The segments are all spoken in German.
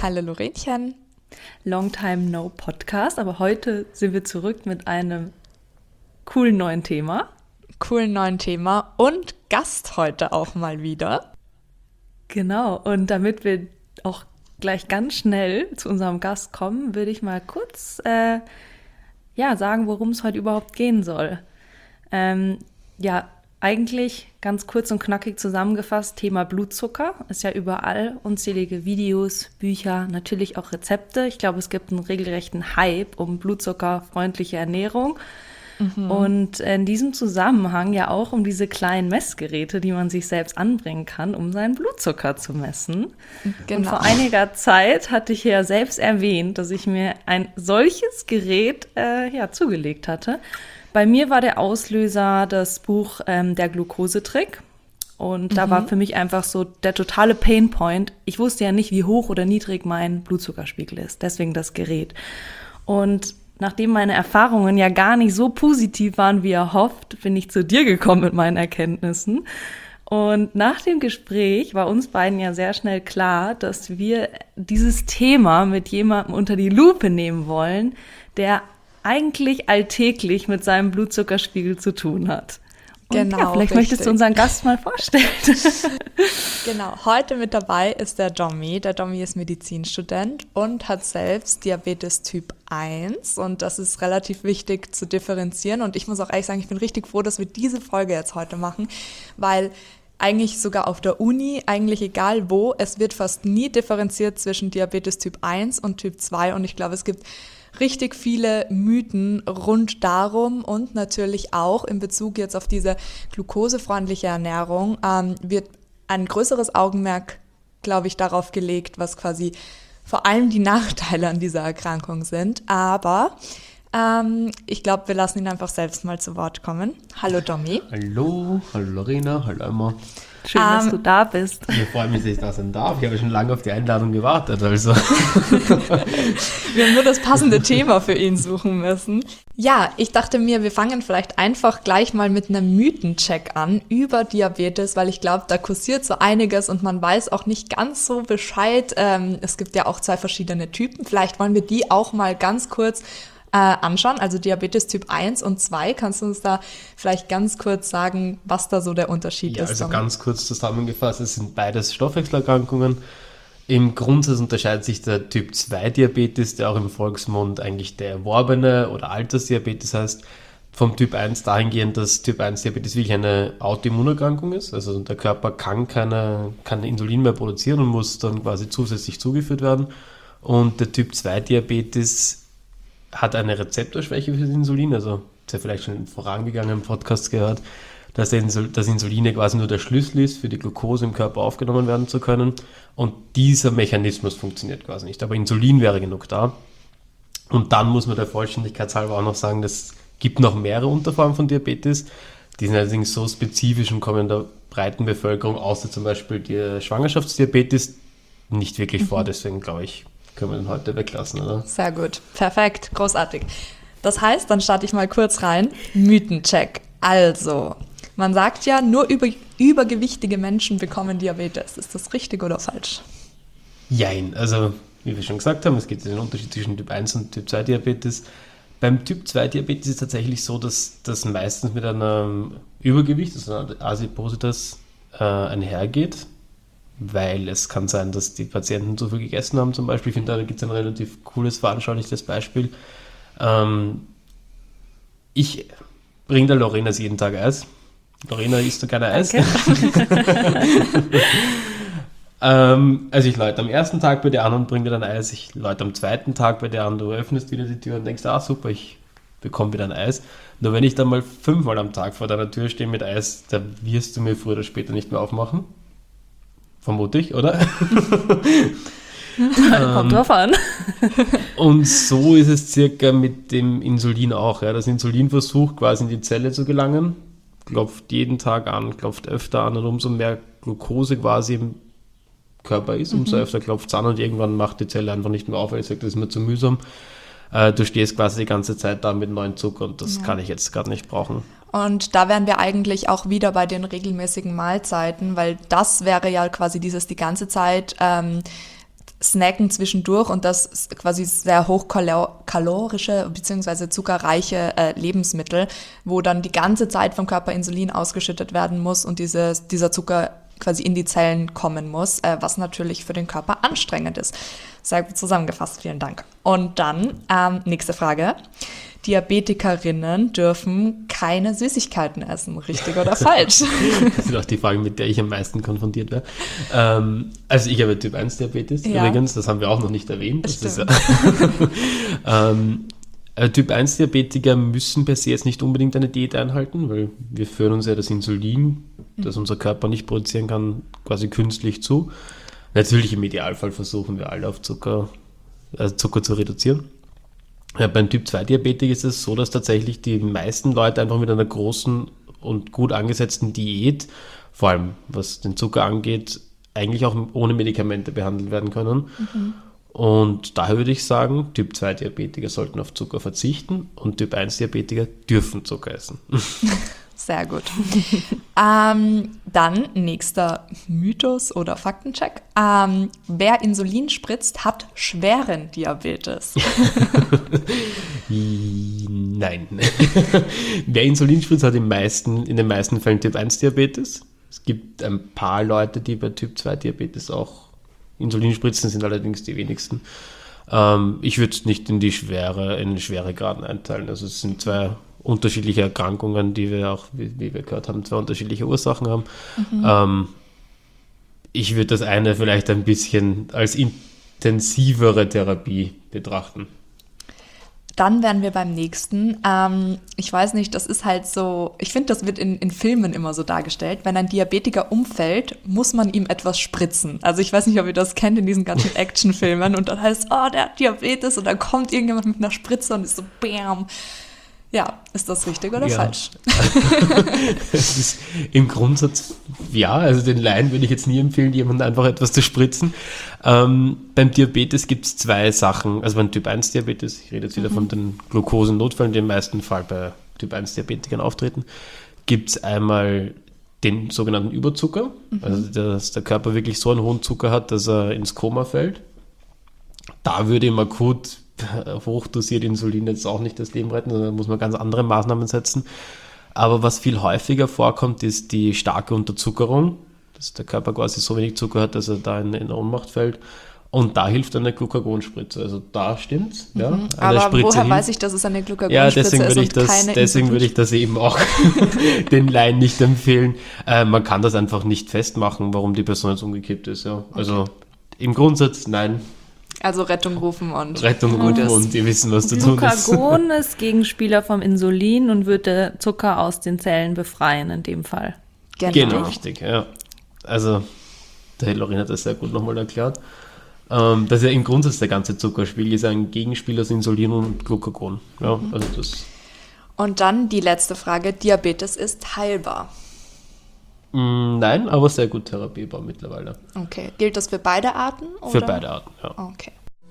Hallo Lorenchen. Long time no Podcast, aber heute sind wir zurück mit einem coolen neuen Thema. Und Gast heute auch mal wieder. Genau, und damit wir auch gleich ganz schnell zu unserem Gast kommen, würde ich mal kurz sagen, worum es heute überhaupt gehen soll. Eigentlich ganz kurz und knackig zusammengefasst, Thema Blutzucker ist ja überall, unzählige Videos, Bücher, natürlich auch Rezepte. Ich glaube, es gibt einen regelrechten Hype um blutzuckerfreundliche Ernährung. Und in diesem Zusammenhang ja auch um diese kleinen Messgeräte, die man sich selbst anbringen kann, um seinen Blutzucker zu messen. Genau. Und vor einiger Zeit hatte ich ja selbst erwähnt, dass ich mir ein solches Gerät zugelegt hatte. Bei mir war der Auslöser das Buch Der Glukosetrick. Und da war für mich einfach so der totale Painpoint. Ich wusste ja nicht, wie hoch oder niedrig mein Blutzuckerspiegel ist. Deswegen das Gerät. Und nachdem meine Erfahrungen ja gar nicht so positiv waren, wie erhofft, bin ich zu dir gekommen mit meinen Erkenntnissen. Und nach dem Gespräch war uns beiden ja sehr schnell klar, dass wir dieses Thema mit jemandem unter die Lupe nehmen wollen, der eigentlich alltäglich mit seinem Blutzuckerspiegel zu tun hat. Und genau, vielleicht möchtest du unseren Gast mal vorstellen. Genau, heute mit dabei ist der Domi. Der Domi ist Medizinstudent und hat selbst Diabetes Typ 1 und das ist relativ wichtig zu differenzieren und ich muss auch ehrlich sagen, ich bin richtig froh, dass wir diese Folge jetzt heute machen, weil eigentlich sogar auf der Uni, eigentlich egal wo, es wird fast nie differenziert zwischen Diabetes Typ 1 und Typ 2 und ich glaube, es gibt richtig viele Mythen rund darum und natürlich auch in Bezug jetzt auf diese glukosefreundliche Ernährung wird ein größeres Augenmerk, glaube ich, darauf gelegt, was quasi vor allem die Nachteile an dieser Erkrankung sind. Aber ich glaube, wir lassen ihn einfach selbst mal zu Wort kommen. Hallo Domi. Hallo Lorena, hallo Emma. Schön, dass du da bist. Ich freue mich, dass ich da sein darf. Ich habe schon lange auf die Einladung gewartet. Also. Wir haben nur das passende Thema für ihn suchen müssen. Ja, ich dachte mir, wir fangen vielleicht einfach gleich mal mit einem Mythencheck an über Diabetes, weil ich glaube, da kursiert so einiges und man weiß auch nicht ganz so Bescheid. Es gibt ja auch 2 verschiedene Typen. Vielleicht wollen wir die auch mal ganz kurz anschauen, also Diabetes Typ 1 und 2. Kannst du uns da vielleicht ganz kurz sagen, was da so der Unterschied ist? Also ganz kurz zusammengefasst, es sind beides Stoffwechselerkrankungen. Im Grundsatz unterscheidet sich der Typ 2 Diabetes, der auch im Volksmund eigentlich der erworbene oder Altersdiabetes heißt, vom Typ 1 dahingehend, dass Typ 1 Diabetes wirklich eine Autoimmunerkrankung ist. Also der Körper kann kein Insulin mehr produzieren und muss dann quasi zusätzlich zugeführt werden. Und der Typ 2 Diabetes hat eine Rezeptorschwäche für das Insulin, also das ja vielleicht schon in vorangegangenen Podcasts gehört, dass das Insulin quasi nur der Schlüssel ist, für die Glucose im Körper aufgenommen werden zu können und dieser Mechanismus funktioniert quasi nicht, aber Insulin wäre genug da. Und dann muss man der Vollständigkeit halber auch noch sagen, es gibt noch mehrere Unterformen von Diabetes, die sind allerdings so spezifisch und kommen in der breiten Bevölkerung, außer zum Beispiel der Schwangerschaftsdiabetes, nicht wirklich vor, deswegen glaube ich, können wir den heute weglassen, oder? Sehr gut, perfekt, großartig. Das heißt, dann starte ich mal kurz rein. Mythencheck. Also, man sagt ja, nur übergewichtige Menschen bekommen Diabetes. Ist das richtig oder falsch? Jein, also wie wir schon gesagt haben, es gibt den Unterschied zwischen Typ 1 und Typ 2 Diabetes. Beim Typ 2 Diabetes ist es tatsächlich so, dass das meistens mit einem Übergewicht, also einer Adipositas, einhergeht. Weil es kann sein, dass die Patienten zu viel gegessen haben zum Beispiel. Ich finde, da gibt es ein relativ cooles, veranschaulichtes Beispiel. Ich bringe der Lorena jeden Tag Eis. Lorena, isst du gerne Eis? Also ich läute am ersten Tag bei dir an und bringe dir dann Eis. Ich läute am zweiten Tag bei dir an, du öffnest wieder die Tür und denkst, super, ich bekomme wieder ein Eis. Nur wenn ich dann mal 5-mal am Tag vor deiner Tür stehe mit Eis, da wirst du mir früher oder später nicht mehr aufmachen. Vermute ich, oder? Kommt drauf an. Und so ist es circa mit dem Insulin auch. Ja. Das Insulin versucht quasi in die Zelle zu gelangen, klopft jeden Tag an, klopft öfter an und umso mehr Glucose quasi im Körper ist, umso öfter klopft es an und irgendwann macht die Zelle einfach nicht mehr auf, weil ich sage, das ist mir zu mühsam. Du stehst quasi die ganze Zeit da mit neuen Zucker und das kann ich jetzt gerade nicht brauchen. Und da wären wir eigentlich auch wieder bei den regelmäßigen Mahlzeiten, weil das wäre ja quasi die ganze Zeit snacken zwischendurch und das ist quasi sehr hochkalorische bzw. zuckerreiche Lebensmittel, wo dann die ganze Zeit vom Körper Insulin ausgeschüttet werden muss und dieser Zucker quasi in die Zellen kommen muss, was natürlich für den Körper anstrengend ist. Sehr gut zusammengefasst, vielen Dank. Und dann, nächste Frage. Diabetikerinnen dürfen keine Süßigkeiten essen, richtig oder falsch? Das sind auch die Fragen, mit der ich am meisten konfrontiert werde. Also ich habe Typ-1-Diabetes übrigens, das haben wir auch noch nicht erwähnt. Das ist, Typ-1-Diabetiker müssen per se jetzt nicht unbedingt eine Diät einhalten, weil wir führen uns ja das Insulin, das unser Körper nicht produzieren kann, quasi künstlich zu. Natürlich im Idealfall versuchen wir alle auf Zucker zu reduzieren. Ja, beim Typ-2-Diabetik ist es so, dass tatsächlich die meisten Leute einfach mit einer großen und gut angesetzten Diät, vor allem was den Zucker angeht, eigentlich auch ohne Medikamente behandelt werden können. Und daher würde ich sagen, Typ-2-Diabetiker sollten auf Zucker verzichten und Typ-1-Diabetiker dürfen Zucker essen. Sehr gut. Dann nächster Mythos oder Faktencheck. Wer Insulin spritzt, hat schweren Diabetes. Nein. Wer Insulin spritzt, hat in den meisten Fällen Typ-1-Diabetes. Es gibt ein paar Leute, die bei Typ-2-Diabetes auch Insulin spritzen, sind allerdings die wenigsten. Ich würde es nicht in Schweregraden einteilen. Also es sind zwei unterschiedliche Erkrankungen, die wir auch, wie wir gehört haben, zwei unterschiedliche Ursachen haben. Ich würde das eine vielleicht ein bisschen als intensivere Therapie betrachten. Dann wären wir beim nächsten. Ich weiß nicht, das ist halt so, ich finde, das wird in Filmen immer so dargestellt. Wenn ein Diabetiker umfällt, muss man ihm etwas spritzen. Also ich weiß nicht, ob ihr das kennt in diesen ganzen Actionfilmen. Und dann heißt es, oh, der hat Diabetes. Und dann kommt irgendjemand mit einer Spritze und ist so, bam. Ja, ist das richtig oder falsch? Es ist im Grundsatz ja, also den Laien würde ich jetzt nie empfehlen, jemandem einfach etwas zu spritzen. Beim Diabetes gibt es zwei Sachen, also beim Typ-1-Diabetes, ich rede jetzt wieder von den Glukosennotfällen, die im meisten Fall bei Typ-1-Diabetikern auftreten, gibt es einmal den sogenannten Überzucker, also dass der Körper wirklich so einen hohen Zucker hat, dass er ins Koma fällt. Da würde ihm akut hochdosiert Insulin jetzt auch nicht das Leben retten, sondern muss man ganz andere Maßnahmen setzen. Aber was viel häufiger vorkommt, ist die starke Unterzuckerung, dass der Körper quasi so wenig Zucker hat, dass er da in Ohnmacht fällt. Und da hilft eine Glucagonspritze. Also da stimmt's. Ja, aber woher weiß ich, dass es eine Glucagonspritze ist? Deswegen würde ich das eben auch den Laien nicht empfehlen. Man kann das einfach nicht festmachen, warum die Person jetzt umgekippt ist. Ja. Also im Grundsatz nein. Also Rettung rufen und die wissen, was zu tun ist. Glucagon ist Gegenspieler vom Insulin und würde Zucker aus den Zellen befreien in dem Fall. Genau, richtig, ja. Also, der Lorin hat das sehr gut nochmal erklärt. Dass ja im Grundsatz der ganze Zuckerspiegel ist ein Gegenspiel aus Insulin und Glucagon. Ja, also das. Und dann die letzte Frage, Diabetes ist heilbar. Nein, aber sehr gut therapierbar mittlerweile. Okay. Gilt das für beide Arten? Oder? Für beide Arten, ja. Okay.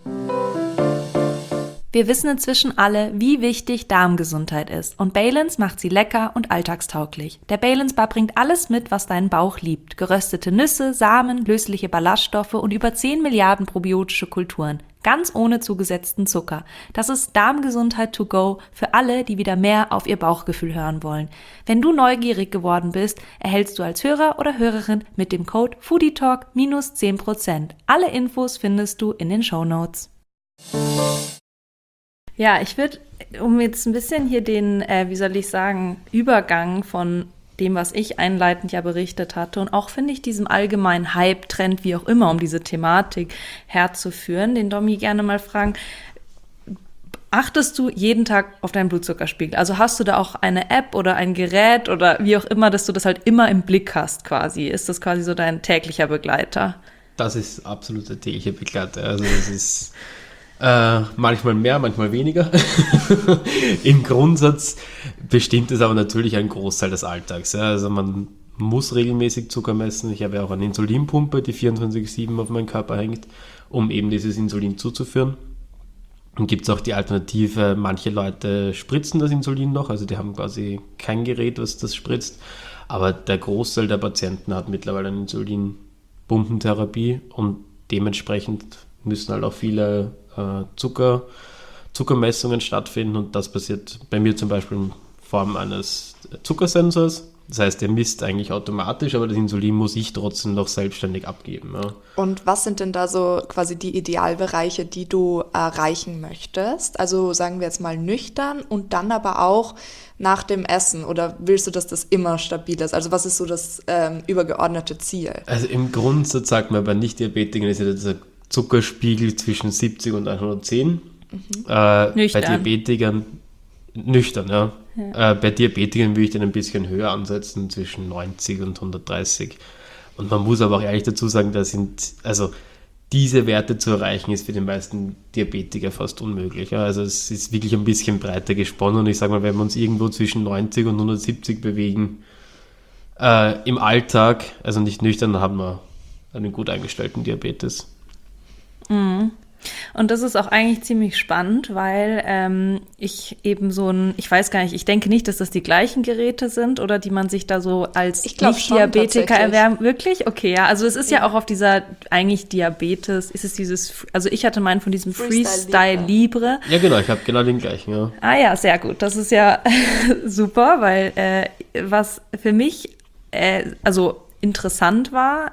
Wir wissen inzwischen alle, wie wichtig Darmgesundheit ist. Und Balance macht sie lecker und alltagstauglich. Der Balance Bar bringt alles mit, was dein Bauch liebt. Geröstete Nüsse, Samen, lösliche Ballaststoffe und über 10 Milliarden probiotische Kulturen. Ganz ohne zugesetzten Zucker. Das ist Darmgesundheit to go für alle, die wieder mehr auf ihr Bauchgefühl hören wollen. Wenn du neugierig geworden bist, erhältst du als Hörer oder Hörerin mit dem Code FoodieTalk -10%. Alle Infos findest du in den Shownotes. Ja, ich würde, um jetzt ein bisschen hier den, Übergang von dem, was ich einleitend ja berichtet hatte und auch, finde ich, diesem allgemeinen Hype-Trend, wie auch immer, um diese Thematik herzuführen, den Domi gerne mal fragen, achtest du jeden Tag auf deinen Blutzuckerspiegel? Also hast du da auch eine App oder ein Gerät oder wie auch immer, dass du das halt immer im Blick hast quasi? Ist das quasi so dein täglicher Begleiter? Das ist absolut der tägliche Begleiter. Also das ist manchmal mehr, manchmal weniger. Im Grundsatz bestimmt es aber natürlich einen Großteil des Alltags. Ja. Also man muss regelmäßig Zucker messen. Ich habe ja auch eine Insulinpumpe, die 24/7 auf meinen Körper hängt, um eben dieses Insulin zuzuführen. Und gibt es auch die Alternative, manche Leute spritzen das Insulin noch, also die haben quasi kein Gerät, was das spritzt. Aber der Großteil der Patienten hat mittlerweile eine Insulinpumpentherapie und dementsprechend müssen halt auch viele Zuckermessungen stattfinden und das passiert bei mir zum Beispiel in Form eines Zuckersensors. Das heißt, der misst eigentlich automatisch, aber das Insulin muss ich trotzdem noch selbstständig abgeben. Ja. Und was sind denn da so quasi die Idealbereiche, die du erreichen möchtest? Also sagen wir jetzt mal nüchtern und dann aber auch nach dem Essen. Oder willst du, dass das immer stabil ist? Also was ist so das übergeordnete Ziel? Also im Grundsatz sagt man, bei Nicht-Diabetikern ist ja dieser Zuckerspiegel zwischen 70 und 110. Bei Diabetikern nüchtern, ja. Bei Diabetikern würde ich dann ein bisschen höher ansetzen, zwischen 90 und 130. Und man muss aber auch ehrlich dazu sagen, diese Werte zu erreichen, ist für die meisten Diabetiker fast unmöglich. Ja. Also es ist wirklich ein bisschen breiter gesponnen und ich sage mal, wenn wir uns irgendwo zwischen 90 und 170 bewegen, im Alltag, also nicht nüchtern, dann haben wir einen gut eingestellten Diabetes. Mhm. Und das ist auch eigentlich ziemlich spannend, weil ich eben ich weiß gar nicht, ich denke nicht, dass das die gleichen Geräte sind oder die man sich da so als Nicht-Diabetiker erwärmt. Wirklich? Okay, ja. Also es ist ja auch auf dieser eigentlich Diabetes, ist es dieses, also ich hatte meinen von diesem Freestyle Libre. Ja genau, ich habe genau den gleichen, ja. Ah ja, sehr gut. Das ist ja super, weil was für mich also interessant war,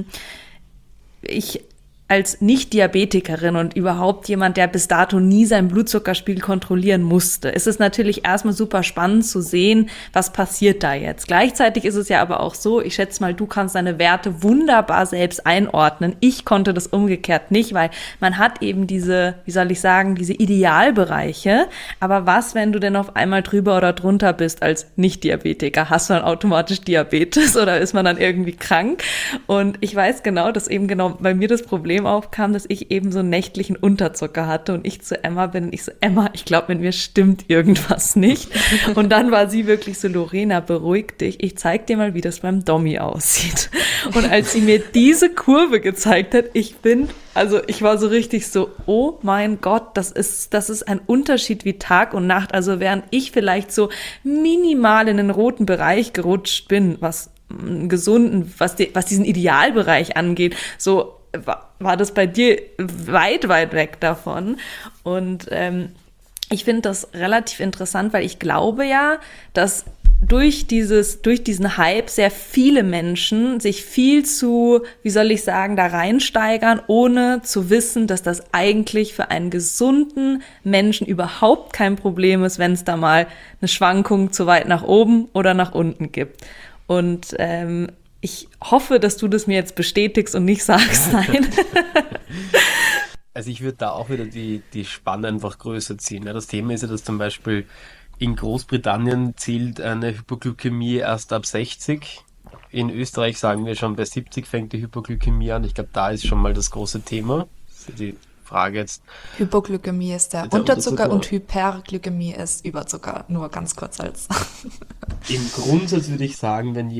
ich als Nicht-Diabetikerin und überhaupt jemand, der bis dato nie seinen Blutzuckerspiegel kontrollieren musste, ist es natürlich erstmal super spannend zu sehen, was passiert da jetzt. Gleichzeitig ist es ja aber auch so, ich schätze mal, du kannst deine Werte wunderbar selbst einordnen. Ich konnte das umgekehrt nicht, weil man hat eben diese, wie soll ich sagen, diese Idealbereiche. Aber was, wenn du denn auf einmal drüber oder drunter bist als Nicht-Diabetiker? Hast du dann automatisch Diabetes oder ist man dann irgendwie krank? Und ich weiß genau, dass eben genau bei mir das Problem aufkam, dass ich eben so einen nächtlichen Unterzucker hatte und ich zu Emma bin und ich so, Emma, ich glaube, mit mir stimmt irgendwas nicht. Und dann war sie wirklich so, Lorena, beruhig dich, ich zeig dir mal, wie das beim Dommi aussieht. Und als sie mir diese Kurve gezeigt hat, ich war so richtig so, oh mein Gott, das ist ein Unterschied wie Tag und Nacht. Also während ich vielleicht so minimal in den roten Bereich gerutscht bin, was einen gesunden, was diesen Idealbereich angeht, so war das bei dir weit, weit weg davon. Und ich finde das relativ interessant, weil ich glaube ja, dass durch diesen Hype sehr viele Menschen sich viel zu, wie soll ich sagen, da reinsteigern, ohne zu wissen, dass das eigentlich für einen gesunden Menschen überhaupt kein Problem ist, wenn es da mal eine Schwankung zu weit nach oben oder nach unten gibt. Und ich hoffe, dass du das mir jetzt bestätigst und nicht sagst, nein. Also ich würde da auch wieder die Spanne einfach größer ziehen. Ja, das Thema ist ja, dass zum Beispiel in Großbritannien zählt eine Hypoglykämie erst ab 60. In Österreich sagen wir schon, bei 70 fängt die Hypoglykämie an. Ich glaube, da ist schon mal das große Thema. Das ist die Frage jetzt. Hypoglykämie ist der Unterzucker und Hyperglykämie ist Überzucker. Nur ganz kurz als. Im Grundsatz würde ich sagen, wenn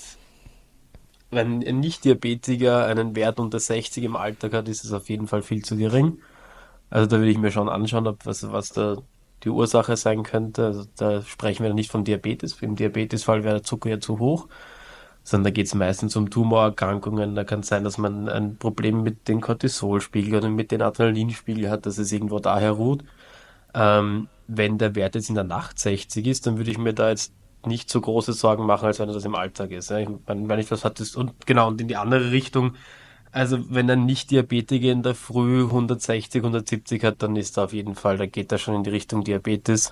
ein Nicht-Diabetiker einen Wert unter 60 im Alltag hat, ist es auf jeden Fall viel zu gering. Also da würde ich mir schon anschauen, was da die Ursache sein könnte. Also da sprechen wir nicht von Diabetes. Im Diabetesfall wäre der Zucker ja zu hoch, sondern da geht es meistens um Tumorerkrankungen. Da kann es sein, dass man ein Problem mit den Cortisolspiegel oder mit den Adrenalinspiegel hat, dass es irgendwo daher ruht. Wenn der Wert jetzt in der Nacht 60 ist, dann würde ich mir da jetzt nicht so große Sorgen machen, als wenn das im Alltag ist. Ich meine, wenn ich was hattest und in die andere Richtung, also wenn ein Nicht-Diabetiker in der Früh 160, 170 hat, dann ist da auf jeden Fall, da geht das schon in die Richtung Diabetes.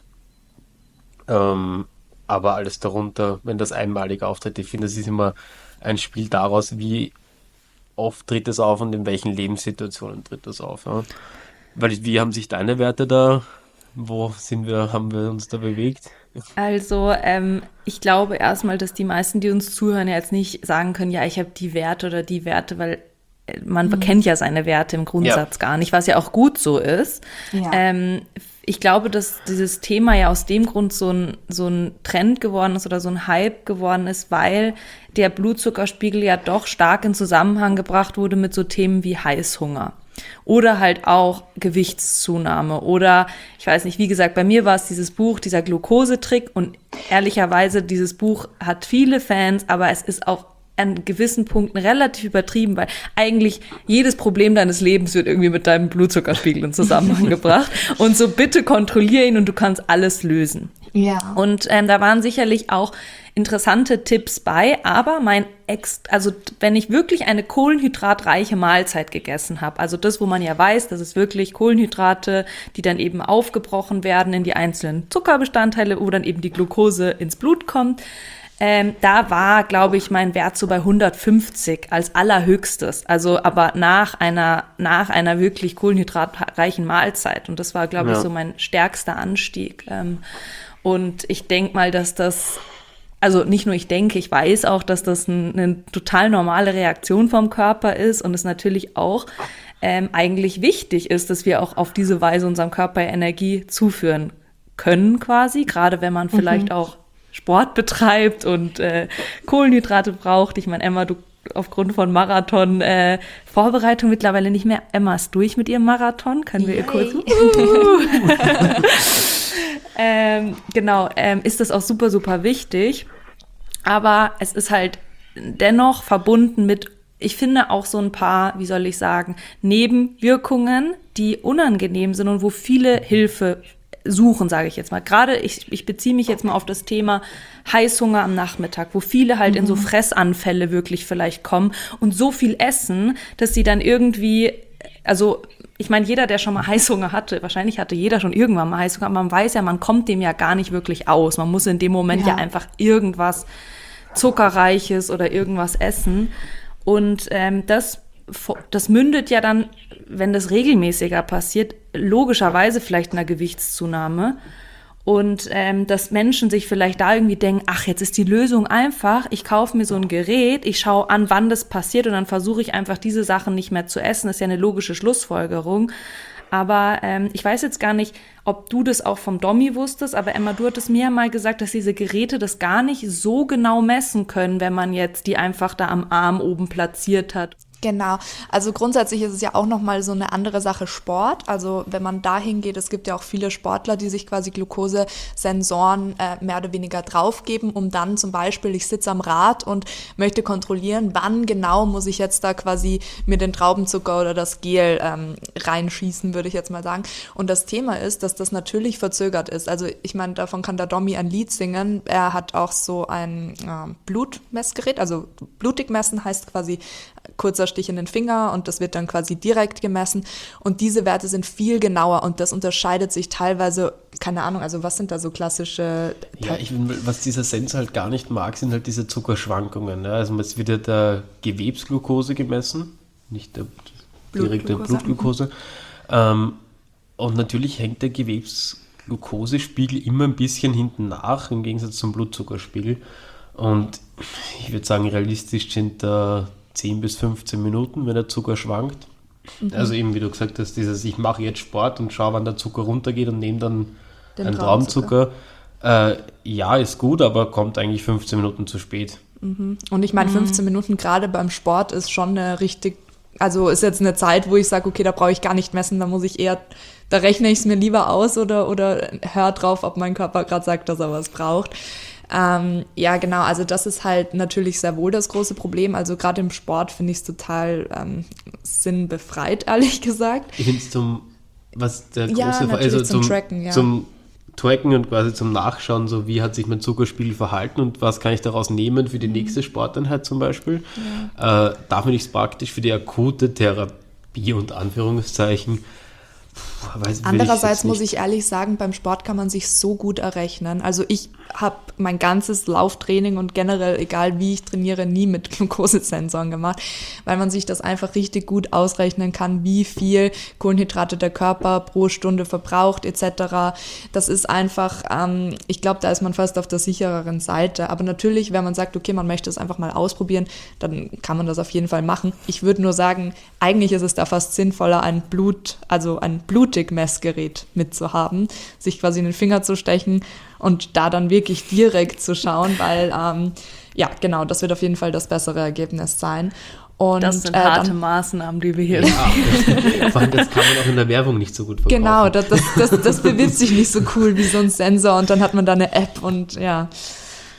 Aber alles darunter, wenn das einmalig auftritt, ich finde, das ist immer ein Spiel daraus, wie oft tritt es auf und in welchen Lebenssituationen tritt das auf. Ja? Wie haben sich deine Werte da, haben wir uns da bewegt? Also ich glaube erstmal, dass die meisten, die uns zuhören, ja jetzt nicht sagen können, ja, ich habe die Werte oder die Werte, weil man kennt ja seine Werte im Grundsatz gar nicht, was ja auch gut so ist. Ja. Ich glaube, dass dieses Thema ja aus dem Grund so ein Trend geworden ist oder so ein Hype geworden ist, weil der Blutzuckerspiegel ja doch stark in Zusammenhang gebracht wurde mit so Themen wie Heißhunger. Oder halt auch Gewichtszunahme oder, ich weiß nicht, wie gesagt, bei mir war es dieses Buch, dieser Glukosetrick und ehrlicherweise, dieses Buch hat viele Fans, aber es ist auch an gewissen Punkten relativ übertrieben, weil eigentlich jedes Problem deines Lebens wird irgendwie mit deinem Blutzuckerspiegel in Zusammenhang gebracht. Und so bitte kontrolliere ihn und du kannst alles lösen. Ja. Und da waren sicherlich auch interessante Tipps bei, aber also wenn ich wirklich eine kohlenhydratreiche Mahlzeit gegessen habe, also das, wo man ja weiß, das ist wirklich Kohlenhydrate, die dann eben aufgebrochen werden in die einzelnen Zuckerbestandteile, wo dann eben die Glucose ins Blut kommt, da war, glaube ich, mein Wert so bei 150 als allerhöchstes, also aber nach einer wirklich kohlenhydratreichen Mahlzeit. Und das war, glaube ich, so mein stärkster Anstieg. Und ich denke mal, dass das, also nicht nur ich denke, ich weiß auch, dass das eine total normale Reaktion vom Körper ist und es natürlich auch eigentlich wichtig ist, dass wir auch auf diese Weise unserem Körper Energie zuführen können quasi, gerade wenn man vielleicht auch Sport betreibt und Kohlenhydrate braucht. Ich meine, Emma, du aufgrund von Marathon Vorbereitung mittlerweile nicht mehr. Emma ist durch mit ihrem Marathon. Können wir ihr kurz... ist das auch super, super wichtig. Aber es ist halt dennoch verbunden mit, ich finde auch so ein paar, wie soll ich sagen, Nebenwirkungen, die unangenehm sind und wo viele Hilfe suchen, sage ich jetzt mal. Gerade ich beziehe mich jetzt mal auf das Thema Heißhunger am Nachmittag, wo viele halt in so Fressanfälle wirklich vielleicht kommen und so viel essen, dass sie dann irgendwie, also ich meine, jeder, der schon mal Heißhunger hatte, wahrscheinlich hatte jeder schon irgendwann mal Heißhunger, aber man weiß ja, man kommt dem ja gar nicht wirklich aus. Man muss in dem Moment ja einfach irgendwas Zuckerreiches oder irgendwas essen. Und das mündet ja dann, wenn das regelmäßiger passiert, logischerweise vielleicht in einer Gewichtszunahme. Und dass Menschen sich vielleicht da irgendwie denken, ach, jetzt ist die Lösung einfach, ich kaufe mir so ein Gerät, ich schaue an, wann das passiert und dann versuche ich einfach diese Sachen nicht mehr zu essen. Das ist ja eine logische Schlussfolgerung. Aber ich weiß jetzt gar nicht, ob du das auch vom Domi wusstest, aber Emma, du hattest mir ja mal gesagt, dass diese Geräte das gar nicht so genau messen können, wenn man jetzt die einfach da am Arm oben platziert hat. Genau, also grundsätzlich ist es ja auch nochmal so eine andere Sache Sport, also wenn man dahin geht, es gibt ja auch viele Sportler, die sich quasi Glukosesensoren mehr oder weniger draufgeben, um dann zum Beispiel, ich sitze am Rad und möchte kontrollieren, wann genau muss ich jetzt da quasi mir den Traubenzucker oder das Gel reinschießen, würde ich jetzt mal sagen. Und das Thema ist, dass das natürlich verzögert ist, also ich meine, davon kann der Domi ein Lied singen, er hat auch so ein Blutmessgerät, also blutig messen heißt quasi kurzer Stich in den Finger und das wird dann quasi direkt gemessen und diese Werte sind viel genauer und das unterscheidet sich teilweise, keine Ahnung, also was sind da so klassische... Was dieser Sensor halt gar nicht mag, sind halt diese Zuckerschwankungen. Ja? Also es wird ja der Gewebsglucose gemessen, nicht der direkte Blutglucose. Und natürlich hängt der Gewebsglukosespiegel immer ein bisschen hinten nach, im Gegensatz zum Blutzuckerspiegel. Und ich würde sagen, realistisch sind da 10 bis 15 Minuten, wenn der Zucker schwankt. Also eben, wie du gesagt hast, dieses, ich mache jetzt Sport und schaue, wann der Zucker runtergeht und nehme dann einen Traubenzucker. Ja, ist gut, aber kommt eigentlich 15 Minuten zu spät. Und ich meine, 15 Minuten gerade beim Sport ist schon eine richtig, also ist jetzt eine Zeit, wo ich sage, okay, da brauche ich gar nicht messen, da muss ich eher, da rechne ich es mir lieber aus oder höre drauf, ob mein Körper gerade sagt, dass er was braucht. Ja, genau, also das ist halt natürlich sehr wohl das große Problem. Also gerade im Sport finde ich es total sinnbefreit, ehrlich gesagt. Ich finde es zum Tracken, ja. Zum Tracken und quasi zum Nachschauen, so wie hat sich mein Zuckerspiegel verhalten und was kann ich daraus nehmen für die nächste Sporteinheit zum Beispiel. Ja. Da finde ich es praktisch für die akute Therapie und Anführungszeichen. Andererseits muss ich ehrlich sagen, beim Sport kann man sich so gut errechnen. Also ich habe mein ganzes Lauftraining und generell, egal wie ich trainiere, nie mit Glukosesensoren gemacht, weil man sich das einfach richtig gut ausrechnen kann, wie viel Kohlenhydrate der Körper pro Stunde verbraucht etc. Das ist einfach, ich glaube, da ist man fast auf der sichereren Seite. Aber natürlich, wenn man sagt, okay, man möchte es einfach mal ausprobieren, dann kann man das auf jeden Fall machen. Ich würde nur sagen, eigentlich ist es da fast sinnvoller, ein Blutig-Messgerät mitzuhaben, sich quasi in den Finger zu stechen und da dann wirklich direkt zu schauen, weil, ja, genau, das wird auf jeden Fall das bessere Ergebnis sein. Und, das sind harte Maßnahmen, die wir hier sehen. Vor allem, das kann man auch in der Werbung nicht so gut verkaufen. Genau, das bewirbt sich nicht so cool wie so ein Sensor und dann hat man da eine App und ja.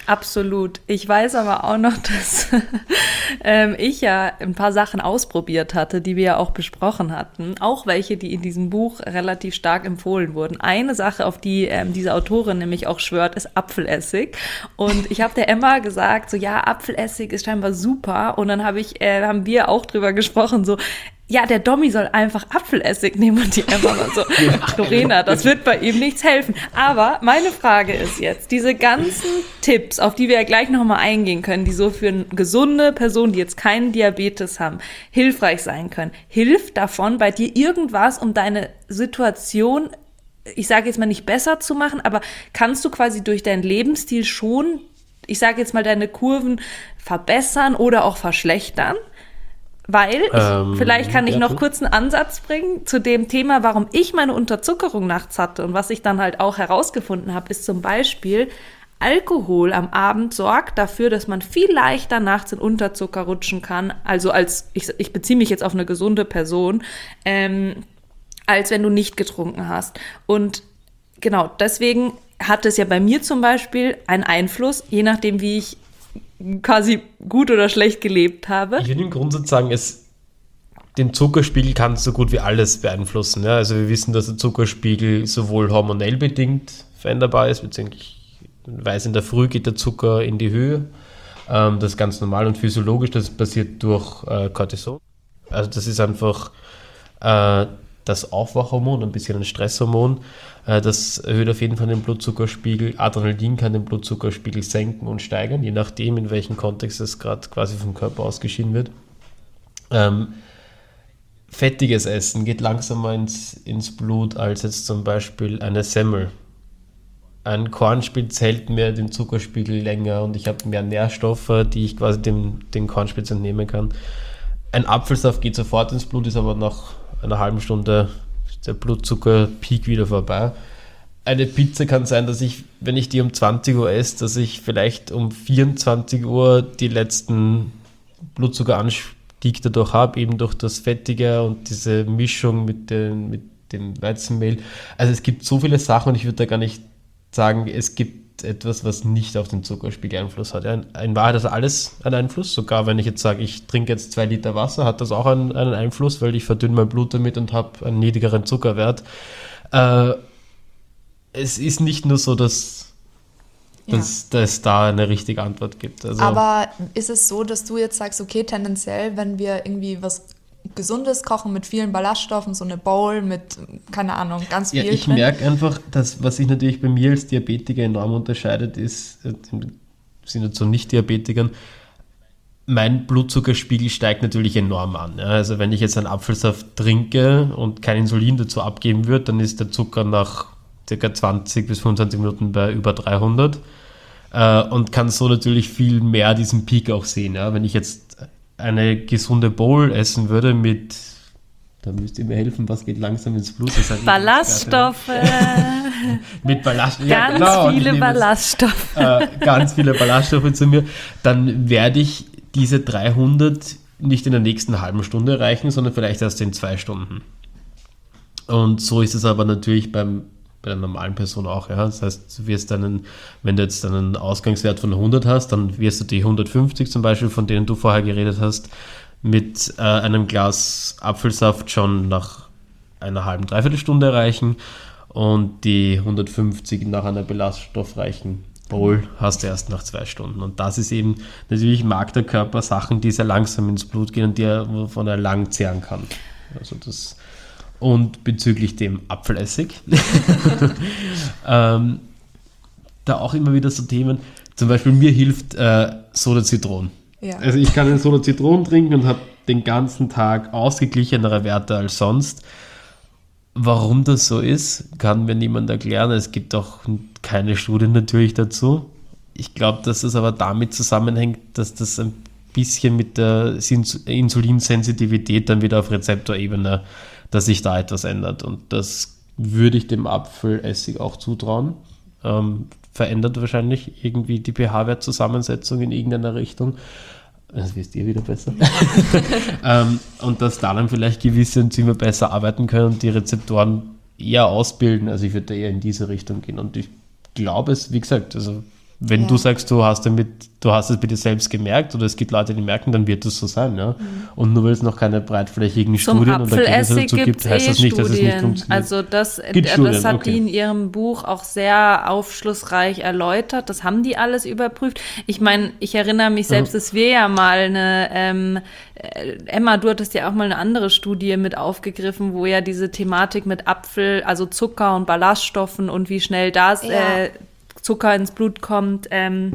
Absolut. Ich weiß aber auch noch, dass ich ja ein paar Sachen ausprobiert hatte, die wir ja auch besprochen hatten. Auch welche, die in diesem Buch relativ stark empfohlen wurden. Eine Sache, auf die diese Autorin nämlich auch schwört, ist Apfelessig. Und ich habe der Emma gesagt, so ja, Apfelessig ist scheinbar super. Und dann haben wir auch drüber gesprochen, so ja, der Dommi soll einfach Apfelessig nehmen und die Emma war so, ach Lorena, das wird bei ihm nichts helfen. Aber meine Frage ist jetzt, diese ganzen Tipps, auf die wir ja gleich nochmal eingehen können, die so für eine gesunde Person, die jetzt keinen Diabetes haben, hilfreich sein können. Hilft davon bei dir irgendwas, um deine Situation, ich sage jetzt mal nicht besser zu machen, aber kannst du quasi durch deinen Lebensstil schon, ich sage jetzt mal, deine Kurven verbessern oder auch verschlechtern? Weil, vielleicht kann ich noch kurz einen Ansatz bringen zu dem Thema, warum ich meine Unterzuckerung nachts hatte und was ich dann halt auch herausgefunden habe, ist zum Beispiel, Alkohol am Abend sorgt dafür, dass man viel leichter nachts in Unterzucker rutschen kann, also ich beziehe mich jetzt auf eine gesunde Person, als wenn du nicht getrunken hast. Und genau, deswegen hat es ja bei mir zum Beispiel einen Einfluss, je nachdem, wie ich quasi gut oder schlecht gelebt habe. Ich würde im Grundsatz sagen, den Zuckerspiegel kann so gut wie alles beeinflussen. Ja? Also wir wissen, dass der Zuckerspiegel sowohl hormonell bedingt veränderbar ist, beziehungsweise in der Früh geht der Zucker in die Höhe. Das ist ganz normal und physiologisch, das passiert durch Cortisol. Also das ist einfach das Aufwachhormon, ein bisschen ein Stresshormon. Das erhöht auf jeden Fall den Blutzuckerspiegel. Adrenalin kann den Blutzuckerspiegel senken und steigern, je nachdem, in welchem Kontext es gerade quasi vom Körper ausgeschieden wird. Fettiges Essen geht langsamer ins Blut als jetzt zum Beispiel eine Semmel. Ein Kornspitz hält mir den Zuckerspiegel länger und ich habe mehr Nährstoffe, die ich quasi dem Kornspitz entnehmen kann. Ein Apfelsaft geht sofort ins Blut, ist aber nach einer halben Stunde der Blutzuckerpeak wieder vorbei. Eine Pizza kann sein, dass ich, wenn ich die um 20 Uhr esse, dass ich vielleicht um 24 Uhr die letzten Blutzuckeranstieg dadurch habe, eben durch das Fettige und diese Mischung mit dem Weizenmehl. Also es gibt so viele Sachen und ich würde da gar nicht sagen, es gibt etwas, was nicht auf den Zuckerspiegel Einfluss hat. In Wahrheit hat alles einen Einfluss. Sogar wenn ich jetzt sage, ich trinke jetzt 2 Liter Wasser, hat das auch einen Einfluss, weil ich verdünne mein Blut damit und habe einen niedrigeren Zuckerwert. Es ist nicht nur so, dass es da eine richtige Antwort gibt. Also, aber ist es so, dass du jetzt sagst, okay, tendenziell, wenn wir irgendwie was Gesundes kochen mit vielen Ballaststoffen, so eine Bowl mit, keine Ahnung, ganz viel. Ja, ich merke einfach, dass, was sich natürlich bei mir als Diabetiker enorm unterscheidet, ist, sind jetzt so Nicht-Diabetikern, mein Blutzuckerspiegel steigt natürlich enorm an. Ja. Also wenn ich jetzt einen Apfelsaft trinke und kein Insulin dazu abgeben würde, dann ist der Zucker nach ca. 20 bis 25 Minuten bei über 300 und kann so natürlich viel mehr diesen Peak auch sehen. Ja. Wenn ich jetzt eine gesunde Bowl essen würde mit, da müsst ihr mir helfen, was geht langsam ins Blut? Ballaststoffe. Mit Ballaststoffen. Ja, genau, viele Ballaststoffe. Ganz viele Ballaststoffe zu mir. Dann werde ich diese 300 nicht in der nächsten halben Stunde erreichen, sondern vielleicht erst in 2 Stunden. Und so ist es aber natürlich bei der normalen Person auch. Ja? Das heißt, wenn du jetzt einen Ausgangswert von 100 hast, dann wirst du die 150 zum Beispiel, von denen du vorher geredet hast, mit einem Glas Apfelsaft schon nach einer halben, dreiviertel Stunde erreichen und die 150 nach einer ballaststoffreichen Bowl hast du erst nach 2 Stunden. Und das ist eben, natürlich mag der Körper Sachen, die sehr langsam ins Blut gehen und wovon er lang zehren kann. Also das. Und bezüglich dem Apfelessig, da auch immer wieder so Themen, zum Beispiel mir hilft Soda Zitron. Ja. Also ich kann eine Soda Zitron trinken und habe den ganzen Tag ausgeglichenere Werte als sonst. Warum das so ist, kann mir niemand erklären. Es gibt auch keine Studien natürlich dazu. Ich glaube, dass das aber damit zusammenhängt, dass das ein bisschen mit der Insulinsensitivität dann wieder auf Rezeptorebene, dass sich da etwas ändert. Und das würde ich dem Apfelessig auch zutrauen. Verändert wahrscheinlich irgendwie die pH-Wertzusammensetzung in irgendeiner Richtung. Das wisst ihr wieder besser. Und dass da dann vielleicht gewisse Enzyme besser arbeiten können und die Rezeptoren eher ausbilden. Also ich würde eher in diese Richtung gehen. Und ich glaube es, wie gesagt, also Wenn Ja. du sagst, du hast es bei dir selbst gemerkt oder es gibt Leute, die merken, dann wird das so sein. Ja? Und nur weil es noch keine breitflächigen Zum Studien und Ergebnisse Apfelessig dazu gibt gibt, heißt das nicht, dass es nicht Studien. funktioniert. Also das Studien, hat okay. die in ihrem Buch auch sehr aufschlussreich erläutert. Das haben die alles überprüft. Ich meine, ich erinnere mich selbst, dass wir ja mal Emma, du hattest ja auch mal eine andere Studie mit aufgegriffen, wo ja diese Thematik mit Apfel, also Zucker und Ballaststoffen und wie schnell Zucker ins Blut kommt,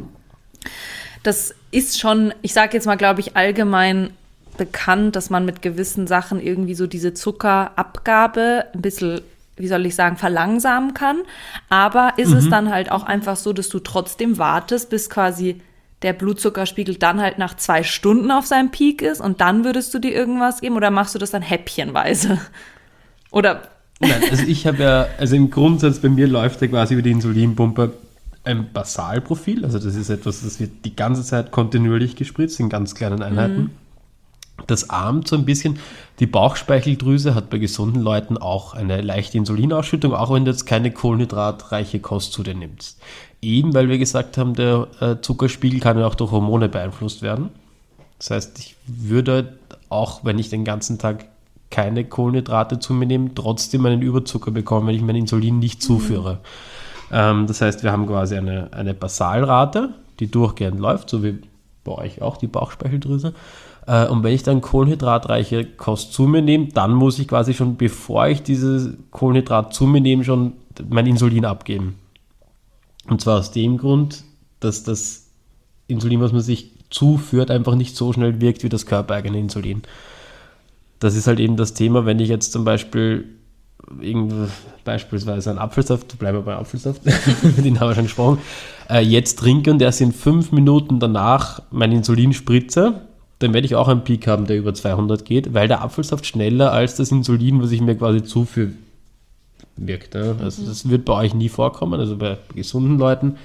das ist schon, ich sage jetzt mal, glaube ich, allgemein bekannt, dass man mit gewissen Sachen irgendwie so diese Zuckerabgabe ein bisschen, wie soll ich sagen, verlangsamen kann. Aber ist es dann halt auch einfach so, dass du trotzdem wartest, bis quasi der Blutzuckerspiegel dann halt nach 2 Stunden auf seinem Peak ist und dann würdest du dir irgendwas geben oder machst du das dann häppchenweise? Oder? Nein, also im Grundsatz bei mir läuft ja quasi über die Insulinpumpe ein Basalprofil, also das ist etwas, das wird die ganze Zeit kontinuierlich gespritzt in ganz kleinen Einheiten. Das ahmt so ein bisschen. Die Bauchspeicheldrüse hat bei gesunden Leuten auch eine leichte Insulinausschüttung, auch wenn du jetzt keine kohlenhydratreiche Kost zu dir nimmst. Eben, weil wir gesagt haben, der Zuckerspiegel kann ja auch durch Hormone beeinflusst werden. Das heißt, ich würde auch, wenn ich den ganzen Tag keine Kohlenhydrate zu mir nehme, trotzdem einen Überzucker bekommen, wenn ich mein Insulin nicht zuführe. Das heißt, wir haben quasi eine Basalrate, die durchgehend läuft, so wie bei euch auch die Bauchspeicheldrüse. Und wenn ich dann kohlenhydratreiche Kost zu mir nehme, dann muss ich quasi schon, bevor ich dieses Kohlenhydrat zu mir nehme, schon mein Insulin abgeben. Und zwar aus dem Grund, dass das Insulin, was man sich zuführt, einfach nicht so schnell wirkt wie das körpereigene Insulin. Das ist halt eben das Thema, wenn ich jetzt zum Beispiel beispielsweise einen Apfelsaft, bleiben wir bei Apfelsaft, den haben wir schon gesprochen, jetzt trinke und erst in 5 Minuten danach mein Insulin spritze, dann werde ich auch einen Peak haben, der über 200 geht, weil der Apfelsaft schneller als das Insulin, was ich mir quasi zuführe, wirkt. Ja? Also das wird bei euch nie vorkommen, also bei gesunden Leuten.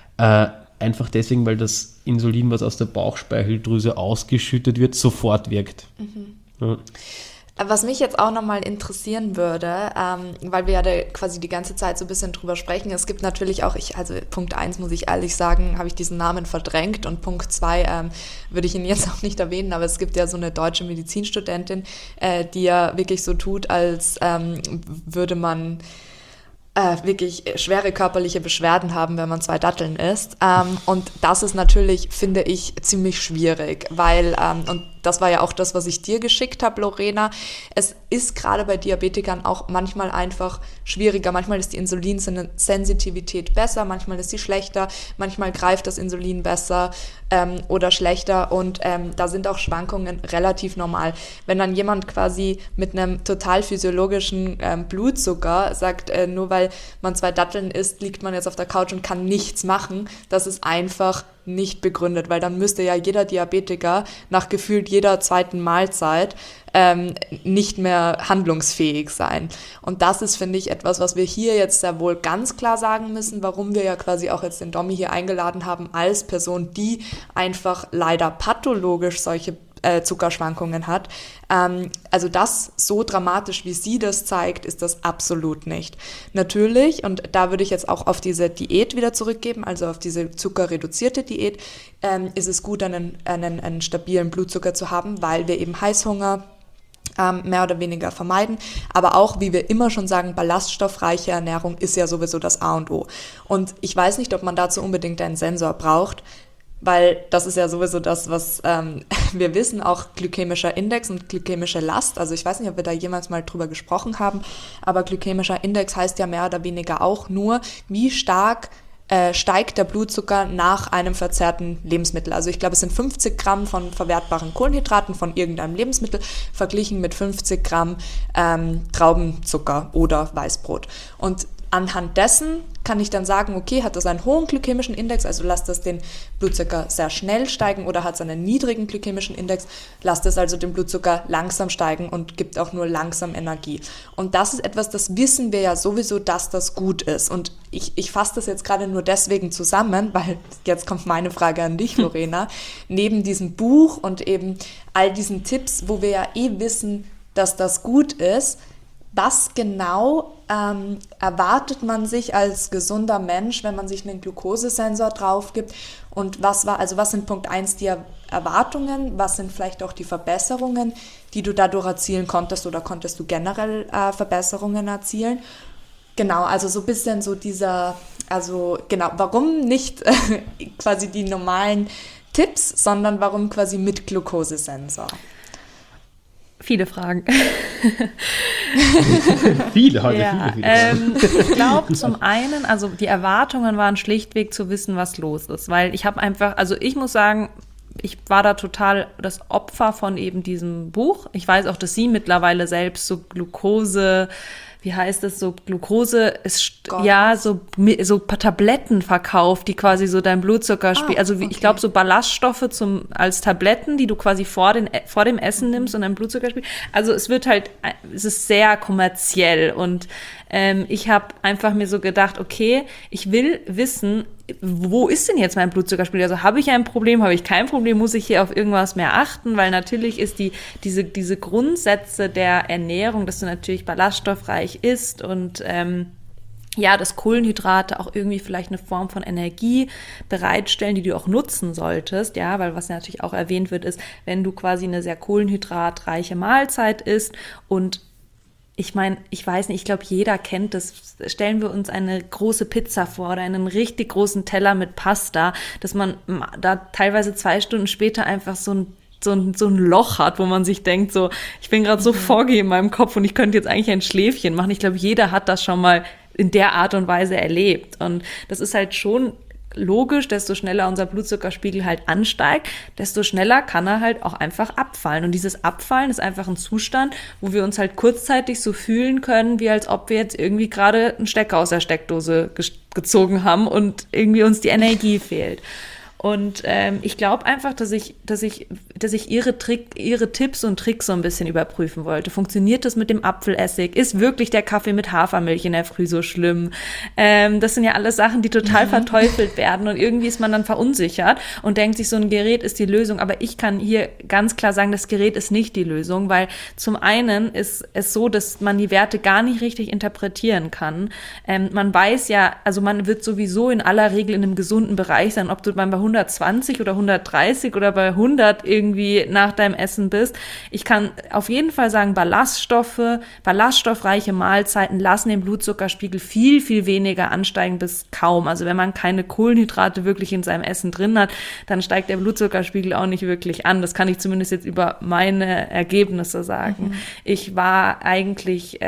Einfach deswegen, weil das Insulin, was aus der Bauchspeicheldrüse ausgeschüttet wird, sofort wirkt. Ja. Was mich jetzt auch nochmal interessieren würde, weil wir ja da quasi die ganze Zeit so ein bisschen drüber sprechen, es gibt natürlich auch, also Punkt 1 muss ich ehrlich sagen, habe ich diesen Namen verdrängt und Punkt 2 würde ich ihn jetzt auch nicht erwähnen, aber es gibt ja so eine deutsche Medizinstudentin, die ja wirklich so tut, als würde man wirklich schwere körperliche Beschwerden haben, wenn man 2 Datteln isst. Und das ist natürlich, finde ich, ziemlich schwierig, weil, und das war ja auch das, was ich dir geschickt habe, Lorena, es ist gerade bei Diabetikern auch manchmal einfach schwieriger. Manchmal ist die Insulinsensitivität besser, manchmal ist sie schlechter, manchmal greift das Insulin besser oder schlechter und da sind auch Schwankungen relativ normal. Wenn dann jemand quasi mit einem total physiologischen Blutzucker sagt, nur weil man 2 Datteln isst, liegt man jetzt auf der Couch und kann nichts machen, das ist einfach nicht begründet, weil dann müsste ja jeder Diabetiker nach gefühlt jeder 2. Mahlzeit nicht mehr handlungsfähig sein. Und das ist, finde ich, etwas, was wir hier jetzt sehr wohl ganz klar sagen müssen, warum wir ja quasi auch jetzt den Domi hier eingeladen haben als Person, die einfach leider pathologisch solche Zuckerschwankungen hat. Also das so dramatisch, wie sie das zeigt, ist das absolut nicht. Natürlich, und da würde ich jetzt auch auf diese Diät wieder zurückgeben, also auf diese zuckerreduzierte Diät, ist es gut, einen stabilen Blutzucker zu haben, weil wir eben Heißhunger mehr oder weniger vermeiden. Aber auch, wie wir immer schon sagen, ballaststoffreiche Ernährung ist ja sowieso das A und O. Und ich weiß nicht, ob man dazu unbedingt einen Sensor braucht, weil das ist ja sowieso das, was wir wissen, auch glykämischer Index und glykämische Last. Also ich weiß nicht, ob wir da jemals mal drüber gesprochen haben, aber glykämischer Index heißt ja mehr oder weniger auch nur, wie stark steigt der Blutzucker nach einem verzehrten Lebensmittel. Also ich glaube, es sind 50 Gramm von verwertbaren Kohlenhydraten von irgendeinem Lebensmittel verglichen mit 50 Gramm Traubenzucker oder Weißbrot. Und anhand dessen kann ich dann sagen, okay, hat das einen hohen glykämischen Index, also lasst das den Blutzucker sehr schnell steigen, oder hat es einen niedrigen glykämischen Index, lasst es also den Blutzucker langsam steigen und gibt auch nur langsam Energie. Und das ist etwas, das wissen wir ja sowieso, dass das gut ist. Und ich fasse das jetzt gerade nur deswegen zusammen, weil jetzt kommt meine Frage an dich, Lorena. Neben diesem Buch und eben all diesen Tipps, wo wir ja wissen, dass das gut ist, was genau erwartet man sich als gesunder Mensch, wenn man sich einen Glukosesensor drauf gibt? Und was sind Punkt 1 die Erwartungen, was sind vielleicht auch die Verbesserungen, die du dadurch erzielen konntest oder konntest du generell Verbesserungen erzielen? Genau, also so ein bisschen so warum nicht quasi die normalen Tipps, sondern warum quasi mit Glukosesensor? Viele Fragen. Viele heute, ja, viele. Ich glaube zum einen, also die Erwartungen waren schlichtweg zu wissen, was los ist, weil ich habe einfach, also ich muss sagen, ich war da total das Opfer von eben diesem Buch. Ich weiß auch, dass sie mittlerweile selbst so Glukose, wie heißt es, so Glukose ist, ja, so Tabletten verkauft, die quasi so dein Blutzucker spielen. Also ich glaube, so Ballaststoffe als Tabletten, die du quasi vor dem Essen nimmst und dein Blutzucker spielt. Also es ist sehr kommerziell und ich habe einfach mir so gedacht, okay, ich will wissen, wo ist denn jetzt mein Blutzuckerspiegel? Also habe ich ein Problem, habe ich kein Problem, muss ich hier auf irgendwas mehr achten? Weil natürlich ist diese Grundsätze der Ernährung, dass du natürlich ballaststoffreich isst und dass Kohlenhydrate auch irgendwie vielleicht eine Form von Energie bereitstellen, die du auch nutzen solltest, ja, weil was natürlich auch erwähnt wird, ist, wenn du quasi eine sehr kohlenhydratreiche Mahlzeit isst und ich meine, ich weiß nicht, ich glaube, jeder kennt das. Stellen wir uns eine große Pizza vor oder einen richtig großen Teller mit Pasta, dass man da teilweise 2 Stunden später einfach so ein Loch hat, wo man sich denkt, so, ich bin gerade so foggy in meinem Kopf und ich könnte jetzt eigentlich ein Schläfchen machen. Ich glaube, jeder hat das schon mal in der Art und Weise erlebt. Und das ist halt schon logisch, desto schneller unser Blutzuckerspiegel halt ansteigt, desto schneller kann er halt auch einfach abfallen. Und dieses Abfallen ist einfach ein Zustand, wo wir uns halt kurzzeitig so fühlen können, wie als ob wir jetzt irgendwie gerade einen Stecker aus der Steckdose gezogen haben und irgendwie uns die Energie fehlt. Und ich glaube einfach, dass ich ihre Tipps und Tricks so ein bisschen überprüfen wollte. Funktioniert das mit dem Apfelessig? Ist wirklich der Kaffee mit Hafermilch in der Früh so schlimm? Das sind ja alles Sachen, die total verteufelt werden und irgendwie ist man dann verunsichert und denkt sich, so ein Gerät ist die Lösung. Aber ich kann hier ganz klar sagen, das Gerät ist nicht die Lösung, weil zum einen ist es so, dass man die Werte gar nicht richtig interpretieren kann. Man weiß ja, also man wird sowieso in aller Regel in einem gesunden Bereich sein, ob du bei 120 oder 130 oder bei 100 irgendwie nach deinem Essen bist. Ich kann auf jeden Fall sagen, ballaststoffreiche Mahlzeiten lassen den Blutzuckerspiegel viel, viel weniger ansteigen bis kaum. Also wenn man keine Kohlenhydrate wirklich in seinem Essen drin hat, dann steigt der Blutzuckerspiegel auch nicht wirklich an. Das kann ich zumindest jetzt über meine Ergebnisse sagen. Ich war eigentlich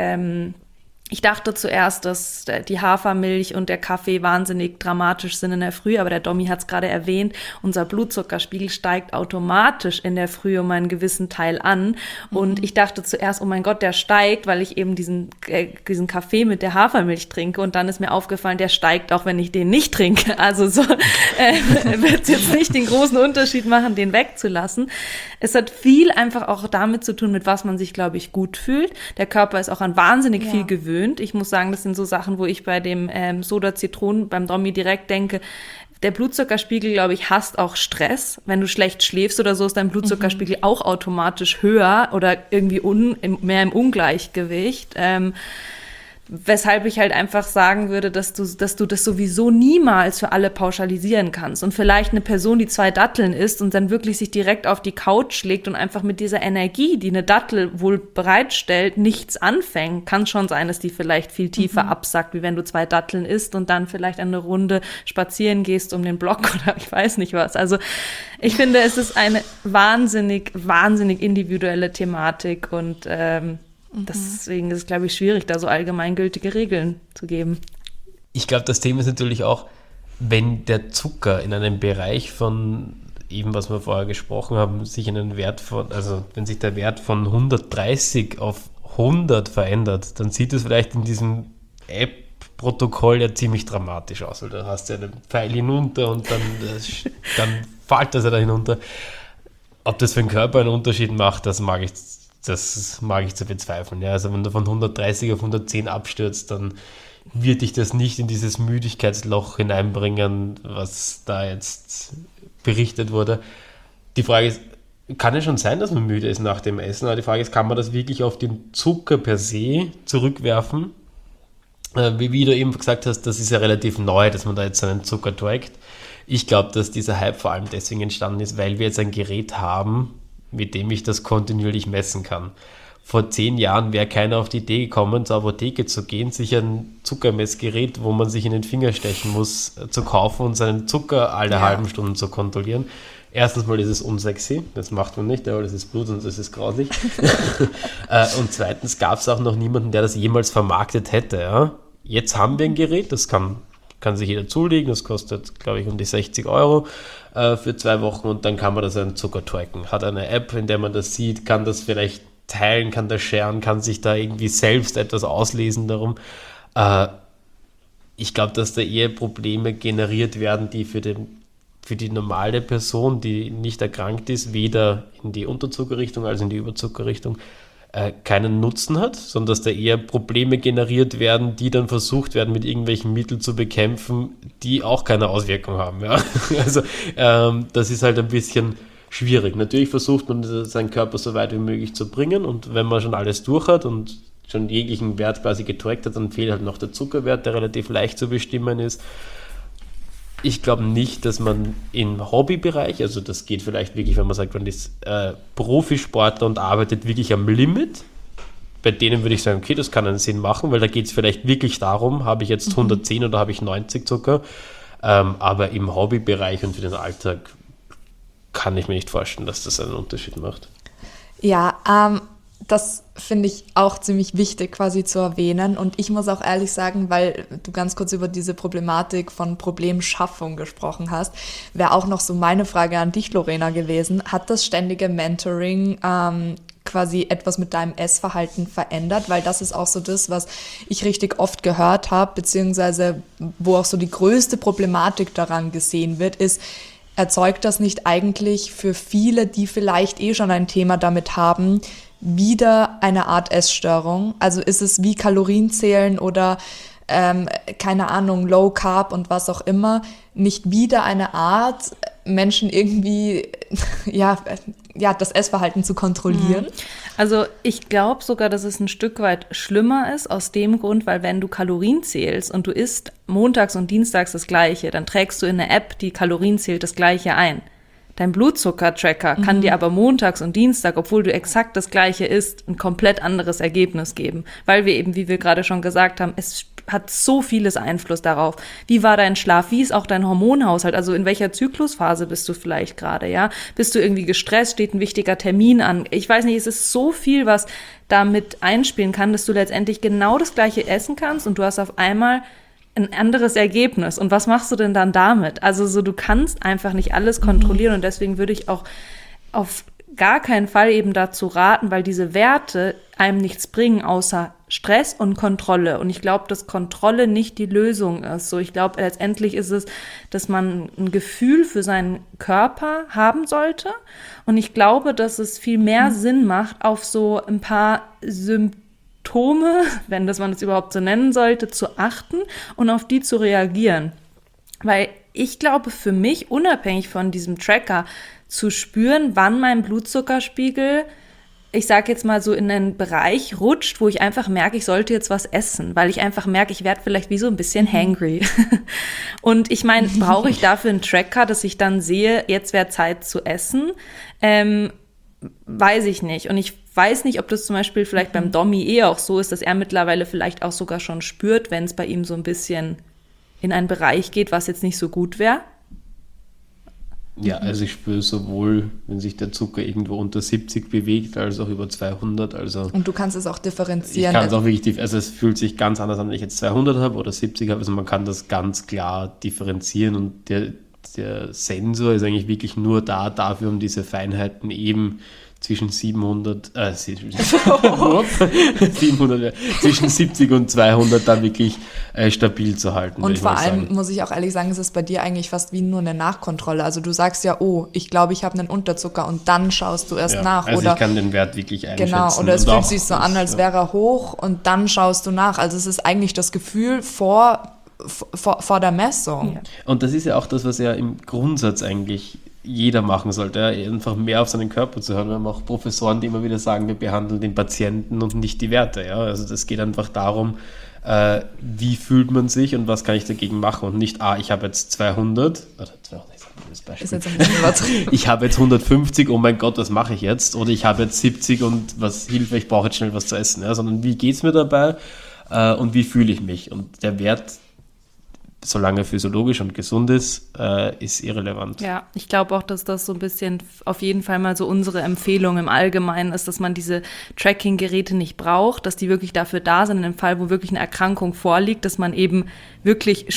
ich dachte zuerst, dass die Hafermilch und der Kaffee wahnsinnig dramatisch sind in der Früh, aber der Domi hat es gerade erwähnt, unser Blutzuckerspiegel steigt automatisch in der Früh um einen gewissen Teil an. Und ich dachte zuerst, oh mein Gott, der steigt, weil ich eben diesen Kaffee mit der Hafermilch trinke. Und dann ist mir aufgefallen, der steigt auch, wenn ich den nicht trinke. Also so wird es jetzt nicht den großen Unterschied machen, den wegzulassen. Es hat viel einfach auch damit zu tun, mit was man sich, glaube ich, gut fühlt. Der Körper ist auch an wahnsinnig viel gewöhnt. Ich muss sagen, das sind so Sachen, wo ich bei dem Soda-Zitronen beim Domi direkt denke, der Blutzuckerspiegel, glaube ich, hasst auch Stress. Wenn du schlecht schläfst oder so, ist dein Blutzuckerspiegel auch automatisch höher oder irgendwie mehr im Ungleichgewicht. Weshalb ich halt einfach sagen würde, dass du das sowieso niemals für alle pauschalisieren kannst. Und vielleicht eine Person, die 2 Datteln isst und dann wirklich sich direkt auf die Couch legt und einfach mit dieser Energie, die eine Dattel wohl bereitstellt, nichts anfängt. Kann schon sein, dass die vielleicht viel tiefer absackt, wie wenn du 2 Datteln isst und dann vielleicht eine Runde spazieren gehst um den Block oder ich weiß nicht was. Also ich finde, es ist eine wahnsinnig, wahnsinnig individuelle Thematik und deswegen ist es, glaube ich, schwierig, da so allgemeingültige Regeln zu geben. Ich glaube, das Thema ist natürlich auch, wenn der Zucker in einem Bereich von, eben was wir vorher gesprochen haben, sich einen Wert von, also wenn sich der Wert von 130 auf 100 verändert, dann sieht es vielleicht in diesem App-Protokoll ja ziemlich dramatisch aus, weil da hast du einen Pfeil hinunter und dann fällt das ja da hinunter. Ob das für den Körper einen Unterschied macht, das mag ich zu bezweifeln. Ja, also wenn du von 130 auf 110 abstürzt, dann wird dich das nicht in dieses Müdigkeitsloch hineinbringen, was da jetzt berichtet wurde. Die Frage ist, kann ja schon sein, dass man müde ist nach dem Essen, aber die Frage ist, kann man das wirklich auf den Zucker per se zurückwerfen? Wie du eben gesagt hast, das ist ja relativ neu, dass man da jetzt einen Zucker trackt. Ich glaube, dass dieser Hype vor allem deswegen entstanden ist, weil wir jetzt ein Gerät haben, mit dem ich das kontinuierlich messen kann. Vor 10 Jahren wäre keiner auf die Idee gekommen, zur Apotheke zu gehen, sich ein Zuckermessgerät, wo man sich in den Finger stechen muss, zu kaufen und seinen Zucker alle halben Stunden zu kontrollieren. Erstens mal ist es unsexy, das macht man nicht, aber das ist Blut und das ist grauslich. Und zweitens gab es auch noch niemanden, der das jemals vermarktet hätte. Ja? Jetzt haben wir ein Gerät, das kann sich jeder zulegen, das kostet, glaube ich, um die 60 € für 2 Wochen und dann kann man das einen Zucker tracken. Hat eine App, in der man das sieht, kann das vielleicht teilen, kann das sharen, kann sich da irgendwie selbst etwas auslesen darum. Ich glaube, dass da eher Probleme generiert werden, die für die normale Person, die nicht erkrankt ist, weder in die Unterzuckerrichtung als in die Überzuckerrichtung keinen Nutzen hat, sondern dass da eher Probleme generiert werden, die dann versucht werden, mit irgendwelchen Mitteln zu bekämpfen, die auch keine Auswirkung haben. Ja? Also das ist halt ein bisschen schwierig. Natürlich versucht man, seinen Körper so weit wie möglich zu bringen und wenn man schon alles durch hat und schon jeglichen Wert quasi getrackt hat, dann fehlt halt noch der Zuckerwert, der relativ leicht zu bestimmen ist. Ich glaube nicht, dass man im Hobbybereich, also das geht vielleicht wirklich, wenn man sagt, man ist Profisportler und arbeitet wirklich am Limit, bei denen würde ich sagen, okay, das kann einen Sinn machen, weil da geht es vielleicht wirklich darum, habe ich jetzt 110 oder habe ich 90 Zucker, aber im Hobbybereich und für den Alltag kann ich mir nicht vorstellen, dass das einen Unterschied macht. Ja, das finde ich auch ziemlich wichtig quasi zu erwähnen und ich muss auch ehrlich sagen, weil du ganz kurz über diese Problematik von Problemschaffung gesprochen hast, wäre auch noch so meine Frage an dich, Lorena, gewesen. Hat das ständige Mentoring quasi etwas mit deinem Essverhalten verändert? Weil das ist auch so das, was ich richtig oft gehört habe, beziehungsweise wo auch so die größte Problematik daran gesehen wird, ist, erzeugt das nicht eigentlich für viele, die vielleicht schon ein Thema damit haben, wieder eine Art Essstörung? Also ist es wie Kalorienzählen oder keine Ahnung, Low Carb und was auch immer, nicht wieder eine Art, Menschen irgendwie das Essverhalten zu kontrollieren? Also ich glaube sogar, dass es ein Stück weit schlimmer ist, aus dem Grund, weil wenn du Kalorien zählst und du isst montags und dienstags das Gleiche, dann trägst du in eine App, die Kalorien zählt, das Gleiche ein. Dein Blutzucker-Tracker kann dir aber montags und Dienstag, obwohl du exakt das Gleiche isst, ein komplett anderes Ergebnis geben. Weil wir eben, wie wir gerade schon gesagt haben, es hat so vieles Einfluss darauf. Wie war dein Schlaf? Wie ist auch dein Hormonhaushalt? Also in welcher Zyklusphase bist du vielleicht gerade, ja? Bist du irgendwie gestresst? Steht ein wichtiger Termin an? Ich weiß nicht, es ist so viel, was da mit einspielen kann, dass du letztendlich genau das Gleiche essen kannst und du hast auf einmal ein anderes Ergebnis. Und was machst du denn dann damit? Also so, du kannst einfach nicht alles kontrollieren und deswegen würde ich auch auf gar keinen Fall eben dazu raten, weil diese Werte einem nichts bringen, außer Stress und Kontrolle. Und ich glaube, dass Kontrolle nicht die Lösung ist. So, ich glaube, letztendlich ist es, dass man ein Gefühl für seinen Körper haben sollte. Und ich glaube, dass es viel mehr Sinn macht, auf so ein paar Symptome, wenn das man das überhaupt so nennen sollte, zu achten und auf die zu reagieren. Weil ich glaube, für mich, unabhängig von diesem Tracker, zu spüren, wann mein Blutzuckerspiegel, ich sage jetzt mal so, in einen Bereich rutscht, wo ich einfach merke, ich sollte jetzt was essen, weil ich einfach merke, ich werde vielleicht wie so ein bisschen hangry. Und ich meine, brauche ich dafür einen Tracker, dass ich dann sehe, jetzt wäre Zeit zu essen? Weiß ich nicht. Und ich weiß nicht, ob das zum Beispiel vielleicht beim Domi auch so ist, dass er mittlerweile vielleicht auch sogar schon spürt, wenn es bei ihm so ein bisschen in einen Bereich geht, was jetzt nicht so gut wäre. Ja, also ich spüre sowohl, wenn sich der Zucker irgendwo unter 70 bewegt, als auch über 200. Also und du kannst es auch differenzieren. Ich kann es auch wirklich, also es fühlt sich ganz anders an, wenn ich jetzt 200 habe oder 70 habe. Also man kann das ganz klar differenzieren und der Sensor ist eigentlich wirklich nur dafür, um diese Feinheiten eben zwischen 700, zwischen 70 und 200 dann wirklich stabil zu halten. Und vor allem muss ich auch ehrlich sagen, es ist bei dir eigentlich fast wie nur eine Nachkontrolle. Also du sagst ja, oh, ich glaube, ich habe einen Unterzucker und dann schaust du erst nach. Also oder ich kann den Wert wirklich einschätzen. Genau, oder es fühlt sich so an, als wäre er hoch und dann schaust du nach. Also es ist eigentlich das Gefühl vor der Messung. Ja. Und das ist ja auch das, was ja im Grundsatz eigentlich jeder machen sollte, ja, einfach mehr auf seinen Körper zu hören. Wir haben auch Professoren, die immer wieder sagen, wir behandeln den Patienten und nicht die Werte. Ja? Also das geht einfach darum, wie fühlt man sich und was kann ich dagegen machen und nicht, ich habe jetzt 200, oder 200 ist ein gutes Beispiel. Ist jetzt ein bisschen übertrieben. Ich habe jetzt 150, oh mein Gott, was mache ich jetzt? Oder ich habe jetzt 70 und was Hilfe, ich brauche jetzt schnell was zu essen. Ja? Sondern wie geht es mir dabei und wie fühle ich mich? Und der Wert, solange physiologisch und gesund ist irrelevant. Ja, ich glaube auch, dass das so ein bisschen auf jeden Fall mal so unsere Empfehlung im Allgemeinen ist, dass man diese Tracking-Geräte nicht braucht, dass die wirklich dafür da sind, in dem Fall, wo wirklich eine Erkrankung vorliegt, dass man eben wirklich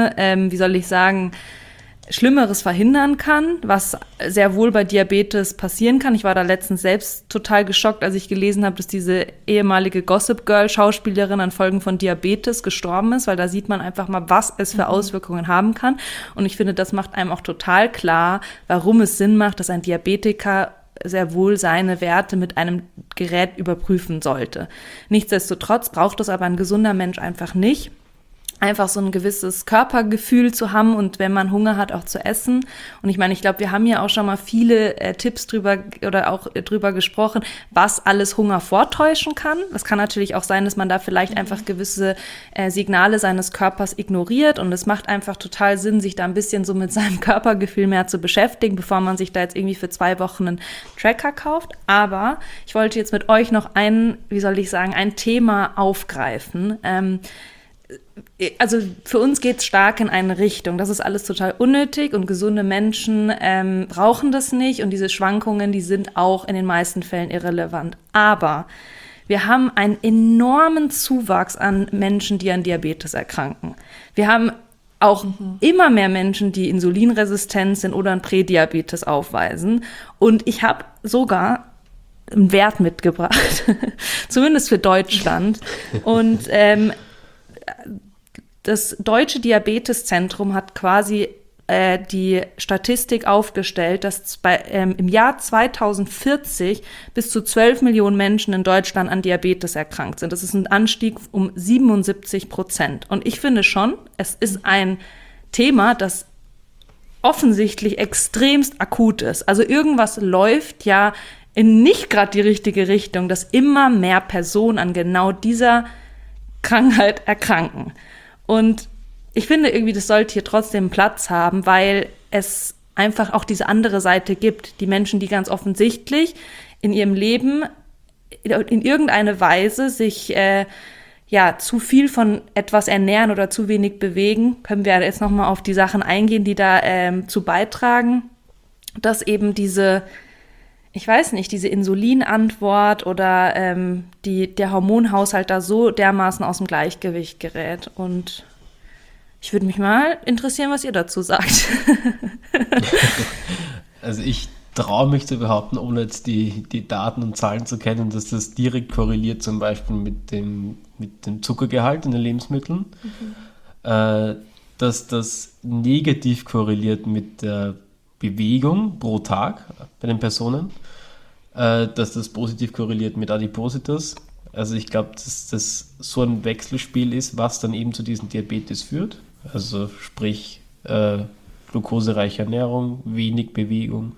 Schlimmeres verhindern kann, was sehr wohl bei Diabetes passieren kann. Ich war da letztens selbst total geschockt, als ich gelesen habe, dass diese ehemalige Gossip Girl Schauspielerin an Folgen von Diabetes gestorben ist, weil da sieht man einfach mal, was es für Auswirkungen haben kann. Und ich finde, das macht einem auch total klar, warum es Sinn macht, dass ein Diabetiker sehr wohl seine Werte mit einem Gerät überprüfen sollte. Nichtsdestotrotz braucht es aber ein gesunder Mensch einfach nicht. Einfach so ein gewisses Körpergefühl zu haben und wenn man Hunger hat, auch zu essen. Und ich meine, ich glaube, wir haben ja auch schon mal viele Tipps drüber gesprochen, was alles Hunger vortäuschen kann. Das kann natürlich auch sein, dass man da vielleicht einfach gewisse Signale seines Körpers ignoriert und es macht einfach total Sinn, sich da ein bisschen so mit seinem Körpergefühl mehr zu beschäftigen, bevor man sich da jetzt irgendwie für 2 Wochen einen Tracker kauft. Aber ich wollte jetzt mit euch noch ein Thema aufgreifen. Also für uns geht es stark in eine Richtung. Das ist alles total unnötig und gesunde Menschen brauchen das nicht und diese Schwankungen, die sind auch in den meisten Fällen irrelevant. Aber wir haben einen enormen Zuwachs an Menschen, die an Diabetes erkranken. Wir haben auch immer mehr Menschen, die insulinresistent sind oder einen Prädiabetes aufweisen. Und ich habe sogar einen Wert mitgebracht, zumindest für Deutschland. Und das Deutsche Diabeteszentrum hat quasi die Statistik aufgestellt, dass im Jahr 2040 bis zu 12 Millionen Menschen in Deutschland an Diabetes erkrankt sind. Das ist ein Anstieg um 77%. Und ich finde schon, es ist ein Thema, das offensichtlich extremst akut ist. Also irgendwas läuft ja in nicht gerade die richtige Richtung, dass immer mehr Personen an genau dieser Krankheit erkranken. Und ich finde irgendwie, das sollte hier trotzdem Platz haben, weil es einfach auch diese andere Seite gibt. Die Menschen, die ganz offensichtlich in ihrem Leben in irgendeine Weise sich zu viel von etwas ernähren oder zu wenig bewegen, können wir jetzt nochmal auf die Sachen eingehen, die da zu beitragen, dass eben diese Insulinantwort oder der Hormonhaushalt da so dermaßen aus dem Gleichgewicht gerät. Und ich würde mich mal interessieren, was ihr dazu sagt. Also ich traue mich zu behaupten, ohne jetzt die Daten und Zahlen zu kennen, dass das direkt korreliert zum Beispiel mit dem Zuckergehalt in den Lebensmitteln, dass das negativ korreliert mit der Bewegung pro Tag bei den Personen, dass das positiv korreliert mit Adipositas. Also ich glaube, dass das so ein Wechselspiel ist, was dann eben zu diesem Diabetes führt. Also sprich glukosereiche Ernährung, wenig Bewegung.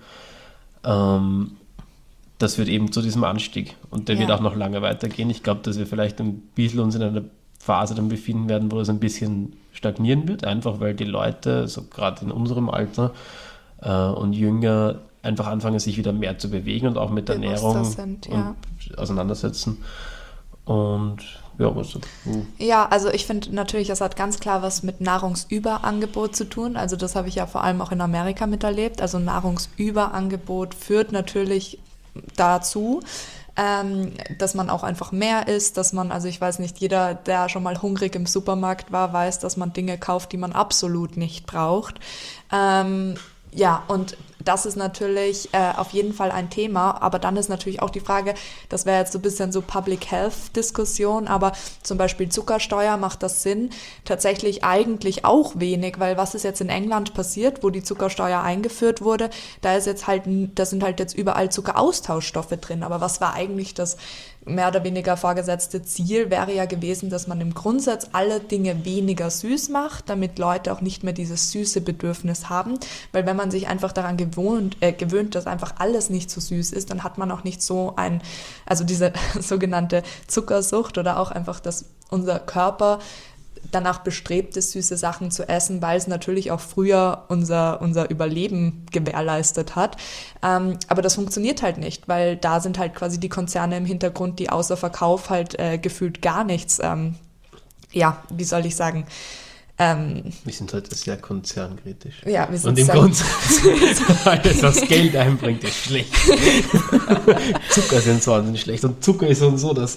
Das führt eben zu diesem Anstieg. Und der wird auch noch lange weitergehen. Ich glaube, dass wir vielleicht ein bisschen uns in einer Phase dann befinden werden, wo es ein bisschen stagnieren wird, einfach weil die Leute, so gerade in unserem Alter und jünger, einfach anfangen, sich wieder mehr zu bewegen und auch mit der Ernährung auseinandersetzen. Und ja, also ich finde natürlich, das hat ganz klar was mit Nahrungsüberangebot zu tun. Also das habe ich ja vor allem auch in Amerika miterlebt. Also Nahrungsüberangebot führt natürlich dazu, dass man auch einfach mehr isst, dass man, also ich weiß nicht, jeder, der schon mal hungrig im Supermarkt war, weiß, dass man Dinge kauft, die man absolut nicht braucht. Und das ist natürlich auf jeden Fall ein Thema, aber dann ist natürlich auch die Frage, das wäre jetzt so ein bisschen so Public Health Diskussion, aber zum Beispiel Zuckersteuer, macht das Sinn? Tatsächlich eigentlich auch wenig, weil was ist jetzt in England passiert, wo die Zuckersteuer eingeführt wurde, da sind halt jetzt überall Zuckeraustauschstoffe drin, aber was war eigentlich das mehr oder weniger vorgesetzte Ziel wäre ja gewesen, dass man im Grundsatz alle Dinge weniger süß macht, damit Leute auch nicht mehr dieses süße Bedürfnis haben, weil wenn man sich einfach daran gewöhnt, dass einfach alles nicht so süß ist, dann hat man auch nicht so also diese sogenannte Zuckersucht oder auch einfach, dass unser Körper danach bestrebt ist, süße Sachen zu essen, weil es natürlich auch früher unser Überleben gewährleistet hat. Aber das funktioniert halt nicht, weil da sind halt quasi die Konzerne im Hintergrund, die außer Verkauf halt gefühlt gar nichts, wie soll ich sagen, wir sind heute sehr konzernkritisch. Ja, wir sind und im Grundsatz, alles, was Geld einbringt, ist schlecht. Zuckersensoren sind schlecht und Zucker ist und so, dass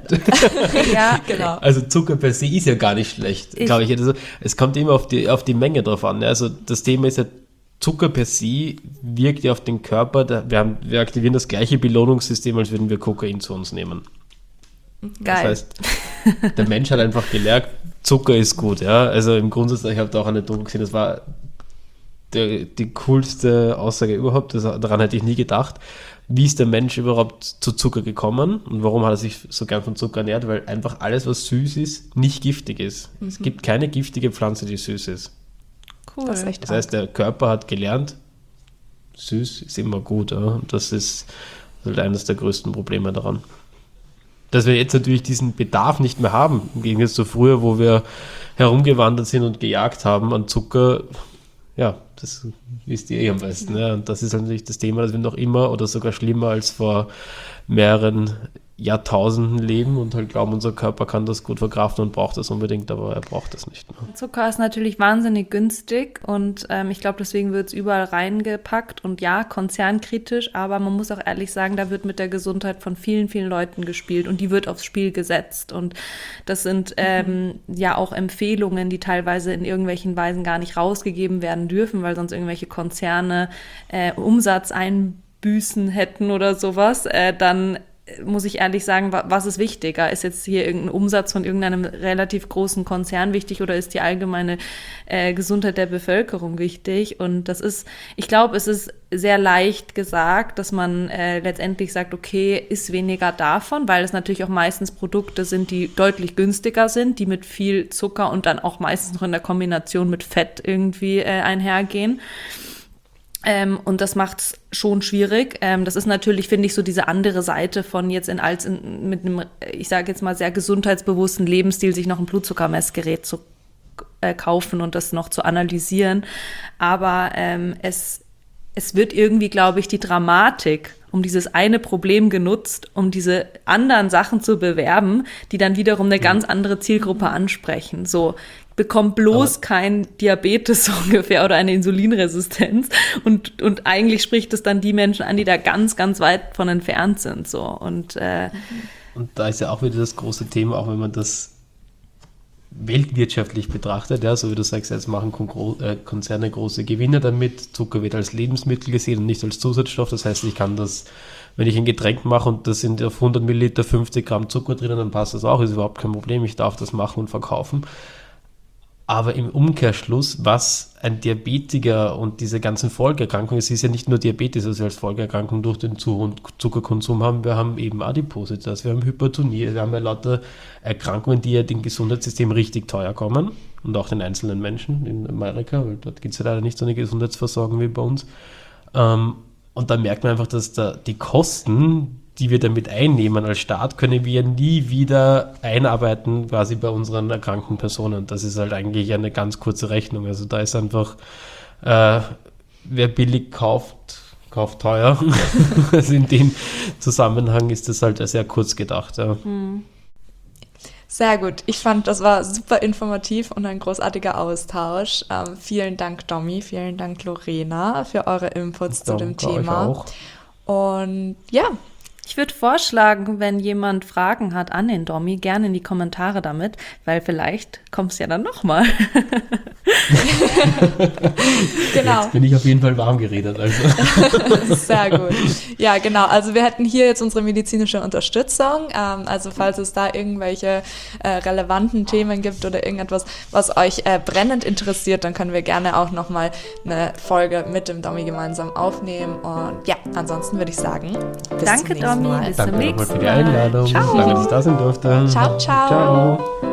ja, genau. Also Zucker per se ist ja gar nicht schlecht, glaube ich. Also, es kommt immer auf die Menge drauf an. Also das Thema ist ja, Zucker per se wirkt ja auf den Körper, wir aktivieren das gleiche Belohnungssystem, als würden wir Kokain zu uns nehmen. Geil. Das heißt, der Mensch hat einfach gelernt, Zucker ist gut, ja. Also im Grundsatz, ich habe da auch eine Doku gesehen, das war die coolste Aussage überhaupt, daran hätte ich nie gedacht. Wie ist der Mensch überhaupt zu Zucker gekommen und warum hat er sich so gern von Zucker ernährt? Weil einfach alles, was süß ist, nicht giftig ist. Es gibt keine giftige Pflanze, die süß ist. Cool. Das ist echt Das heißt, der Körper hat gelernt, süß ist immer gut. Ja? Und das ist halt eines der größten Probleme daran. Dass wir jetzt natürlich diesen Bedarf nicht mehr haben, im Gegensatz zu früher, wo wir herumgewandert sind und gejagt haben an Zucker, ja, das wisst ihr am besten. Ja. Und das ist natürlich das Thema, dass wir noch immer oder sogar schlimmer als vor mehreren Jahrtausenden leben und halt glauben, unser Körper kann das gut verkraften und braucht das unbedingt, aber er braucht das nicht mehr. Zucker ist natürlich wahnsinnig günstig und ich glaube, deswegen wird es überall reingepackt und ja, konzernkritisch, aber man muss auch ehrlich sagen, da wird mit der Gesundheit von vielen, vielen Leuten gespielt und die wird aufs Spiel gesetzt und das sind ja auch Empfehlungen, die teilweise in irgendwelchen Weisen gar nicht rausgegeben werden dürfen, weil sonst irgendwelche Konzerne Umsatzeinbüßen hätten oder sowas, dann muss ich ehrlich sagen, was ist wichtiger? Ist jetzt hier irgendein Umsatz von irgendeinem relativ großen Konzern wichtig oder ist die allgemeine Gesundheit der Bevölkerung wichtig? Und das ist, ich glaube, es ist sehr leicht gesagt, dass man letztendlich sagt, okay, ist weniger davon, weil es natürlich auch meistens Produkte sind, die deutlich günstiger sind, die mit viel Zucker und dann auch meistens noch in der Kombination mit Fett irgendwie einhergehen. Und das macht es schon schwierig. Das ist natürlich, finde ich, so diese andere Seite von jetzt mit einem, ich sage jetzt mal, sehr gesundheitsbewussten Lebensstil, sich noch ein Blutzuckermessgerät zu kaufen und das noch zu analysieren. Aber es wird irgendwie, glaube ich, die Dramatik um dieses eine Problem genutzt, um diese anderen Sachen zu bewerben, die dann wiederum eine ganz andere Zielgruppe ansprechen. So, bekommt bloß kein Diabetes so ungefähr oder eine Insulinresistenz und eigentlich spricht es dann die Menschen an, die da ganz, ganz weit von entfernt sind. So. Und da ist ja auch wieder das große Thema, auch wenn man das weltwirtschaftlich betrachtet, ja, so wie du sagst, jetzt machen Konzerne große Gewinne damit, Zucker wird als Lebensmittel gesehen und nicht als Zusatzstoff, das heißt, ich kann das, wenn ich ein Getränk mache und da sind auf 100 Milliliter 50 Gramm Zucker drin, dann passt das auch, ist überhaupt kein Problem, ich darf das machen und verkaufen. Aber im Umkehrschluss, was ein Diabetiker und diese ganzen Folgeerkrankungen, es ist ja nicht nur Diabetes, was wir als Folgeerkrankung durch den zu hohen Zuckerkonsum haben, wir haben eben Adipositas, wir haben Hypertonie, wir haben ja lauter Erkrankungen, die ja dem Gesundheitssystem richtig teuer kommen und auch den einzelnen Menschen in Amerika, weil dort gibt es ja leider nicht so eine Gesundheitsversorgung wie bei uns. Und da merkt man einfach, dass die Kosten, die wir damit einnehmen als Staat, können wir nie wieder einarbeiten quasi bei unseren erkrankten Personen. Das ist halt eigentlich eine ganz kurze Rechnung. Also da ist einfach, wer billig kauft teuer. Also in dem Zusammenhang ist das halt sehr kurz gedacht. Ja. Sehr gut. Ich fand, das war super informativ und ein großartiger Austausch. Vielen Dank, Domi, vielen Dank, Lorena, für eure Inputs zu dem Thema. Euch auch. Und ja, ich würde vorschlagen, wenn jemand Fragen hat an den Domi, gerne in die Kommentare damit, weil vielleicht kommst du ja dann nochmal. Genau. Jetzt bin ich auf jeden Fall warm geredet. Also. Sehr gut. Ja, genau. Also wir hätten hier jetzt unsere medizinische Unterstützung. Also falls es da irgendwelche relevanten Themen gibt oder irgendetwas, was euch brennend interessiert, dann können wir gerne auch nochmal eine Folge mit dem Domi gemeinsam aufnehmen. Und ja, ansonsten würde ich sagen, bis Danke, zum nächsten Domi. Mal. Bis zum Danke nochmal nächsten für die Mal. Einladung. Ciao. Danke, dass ich da sein durfte. Ciao, ciao. Ciao.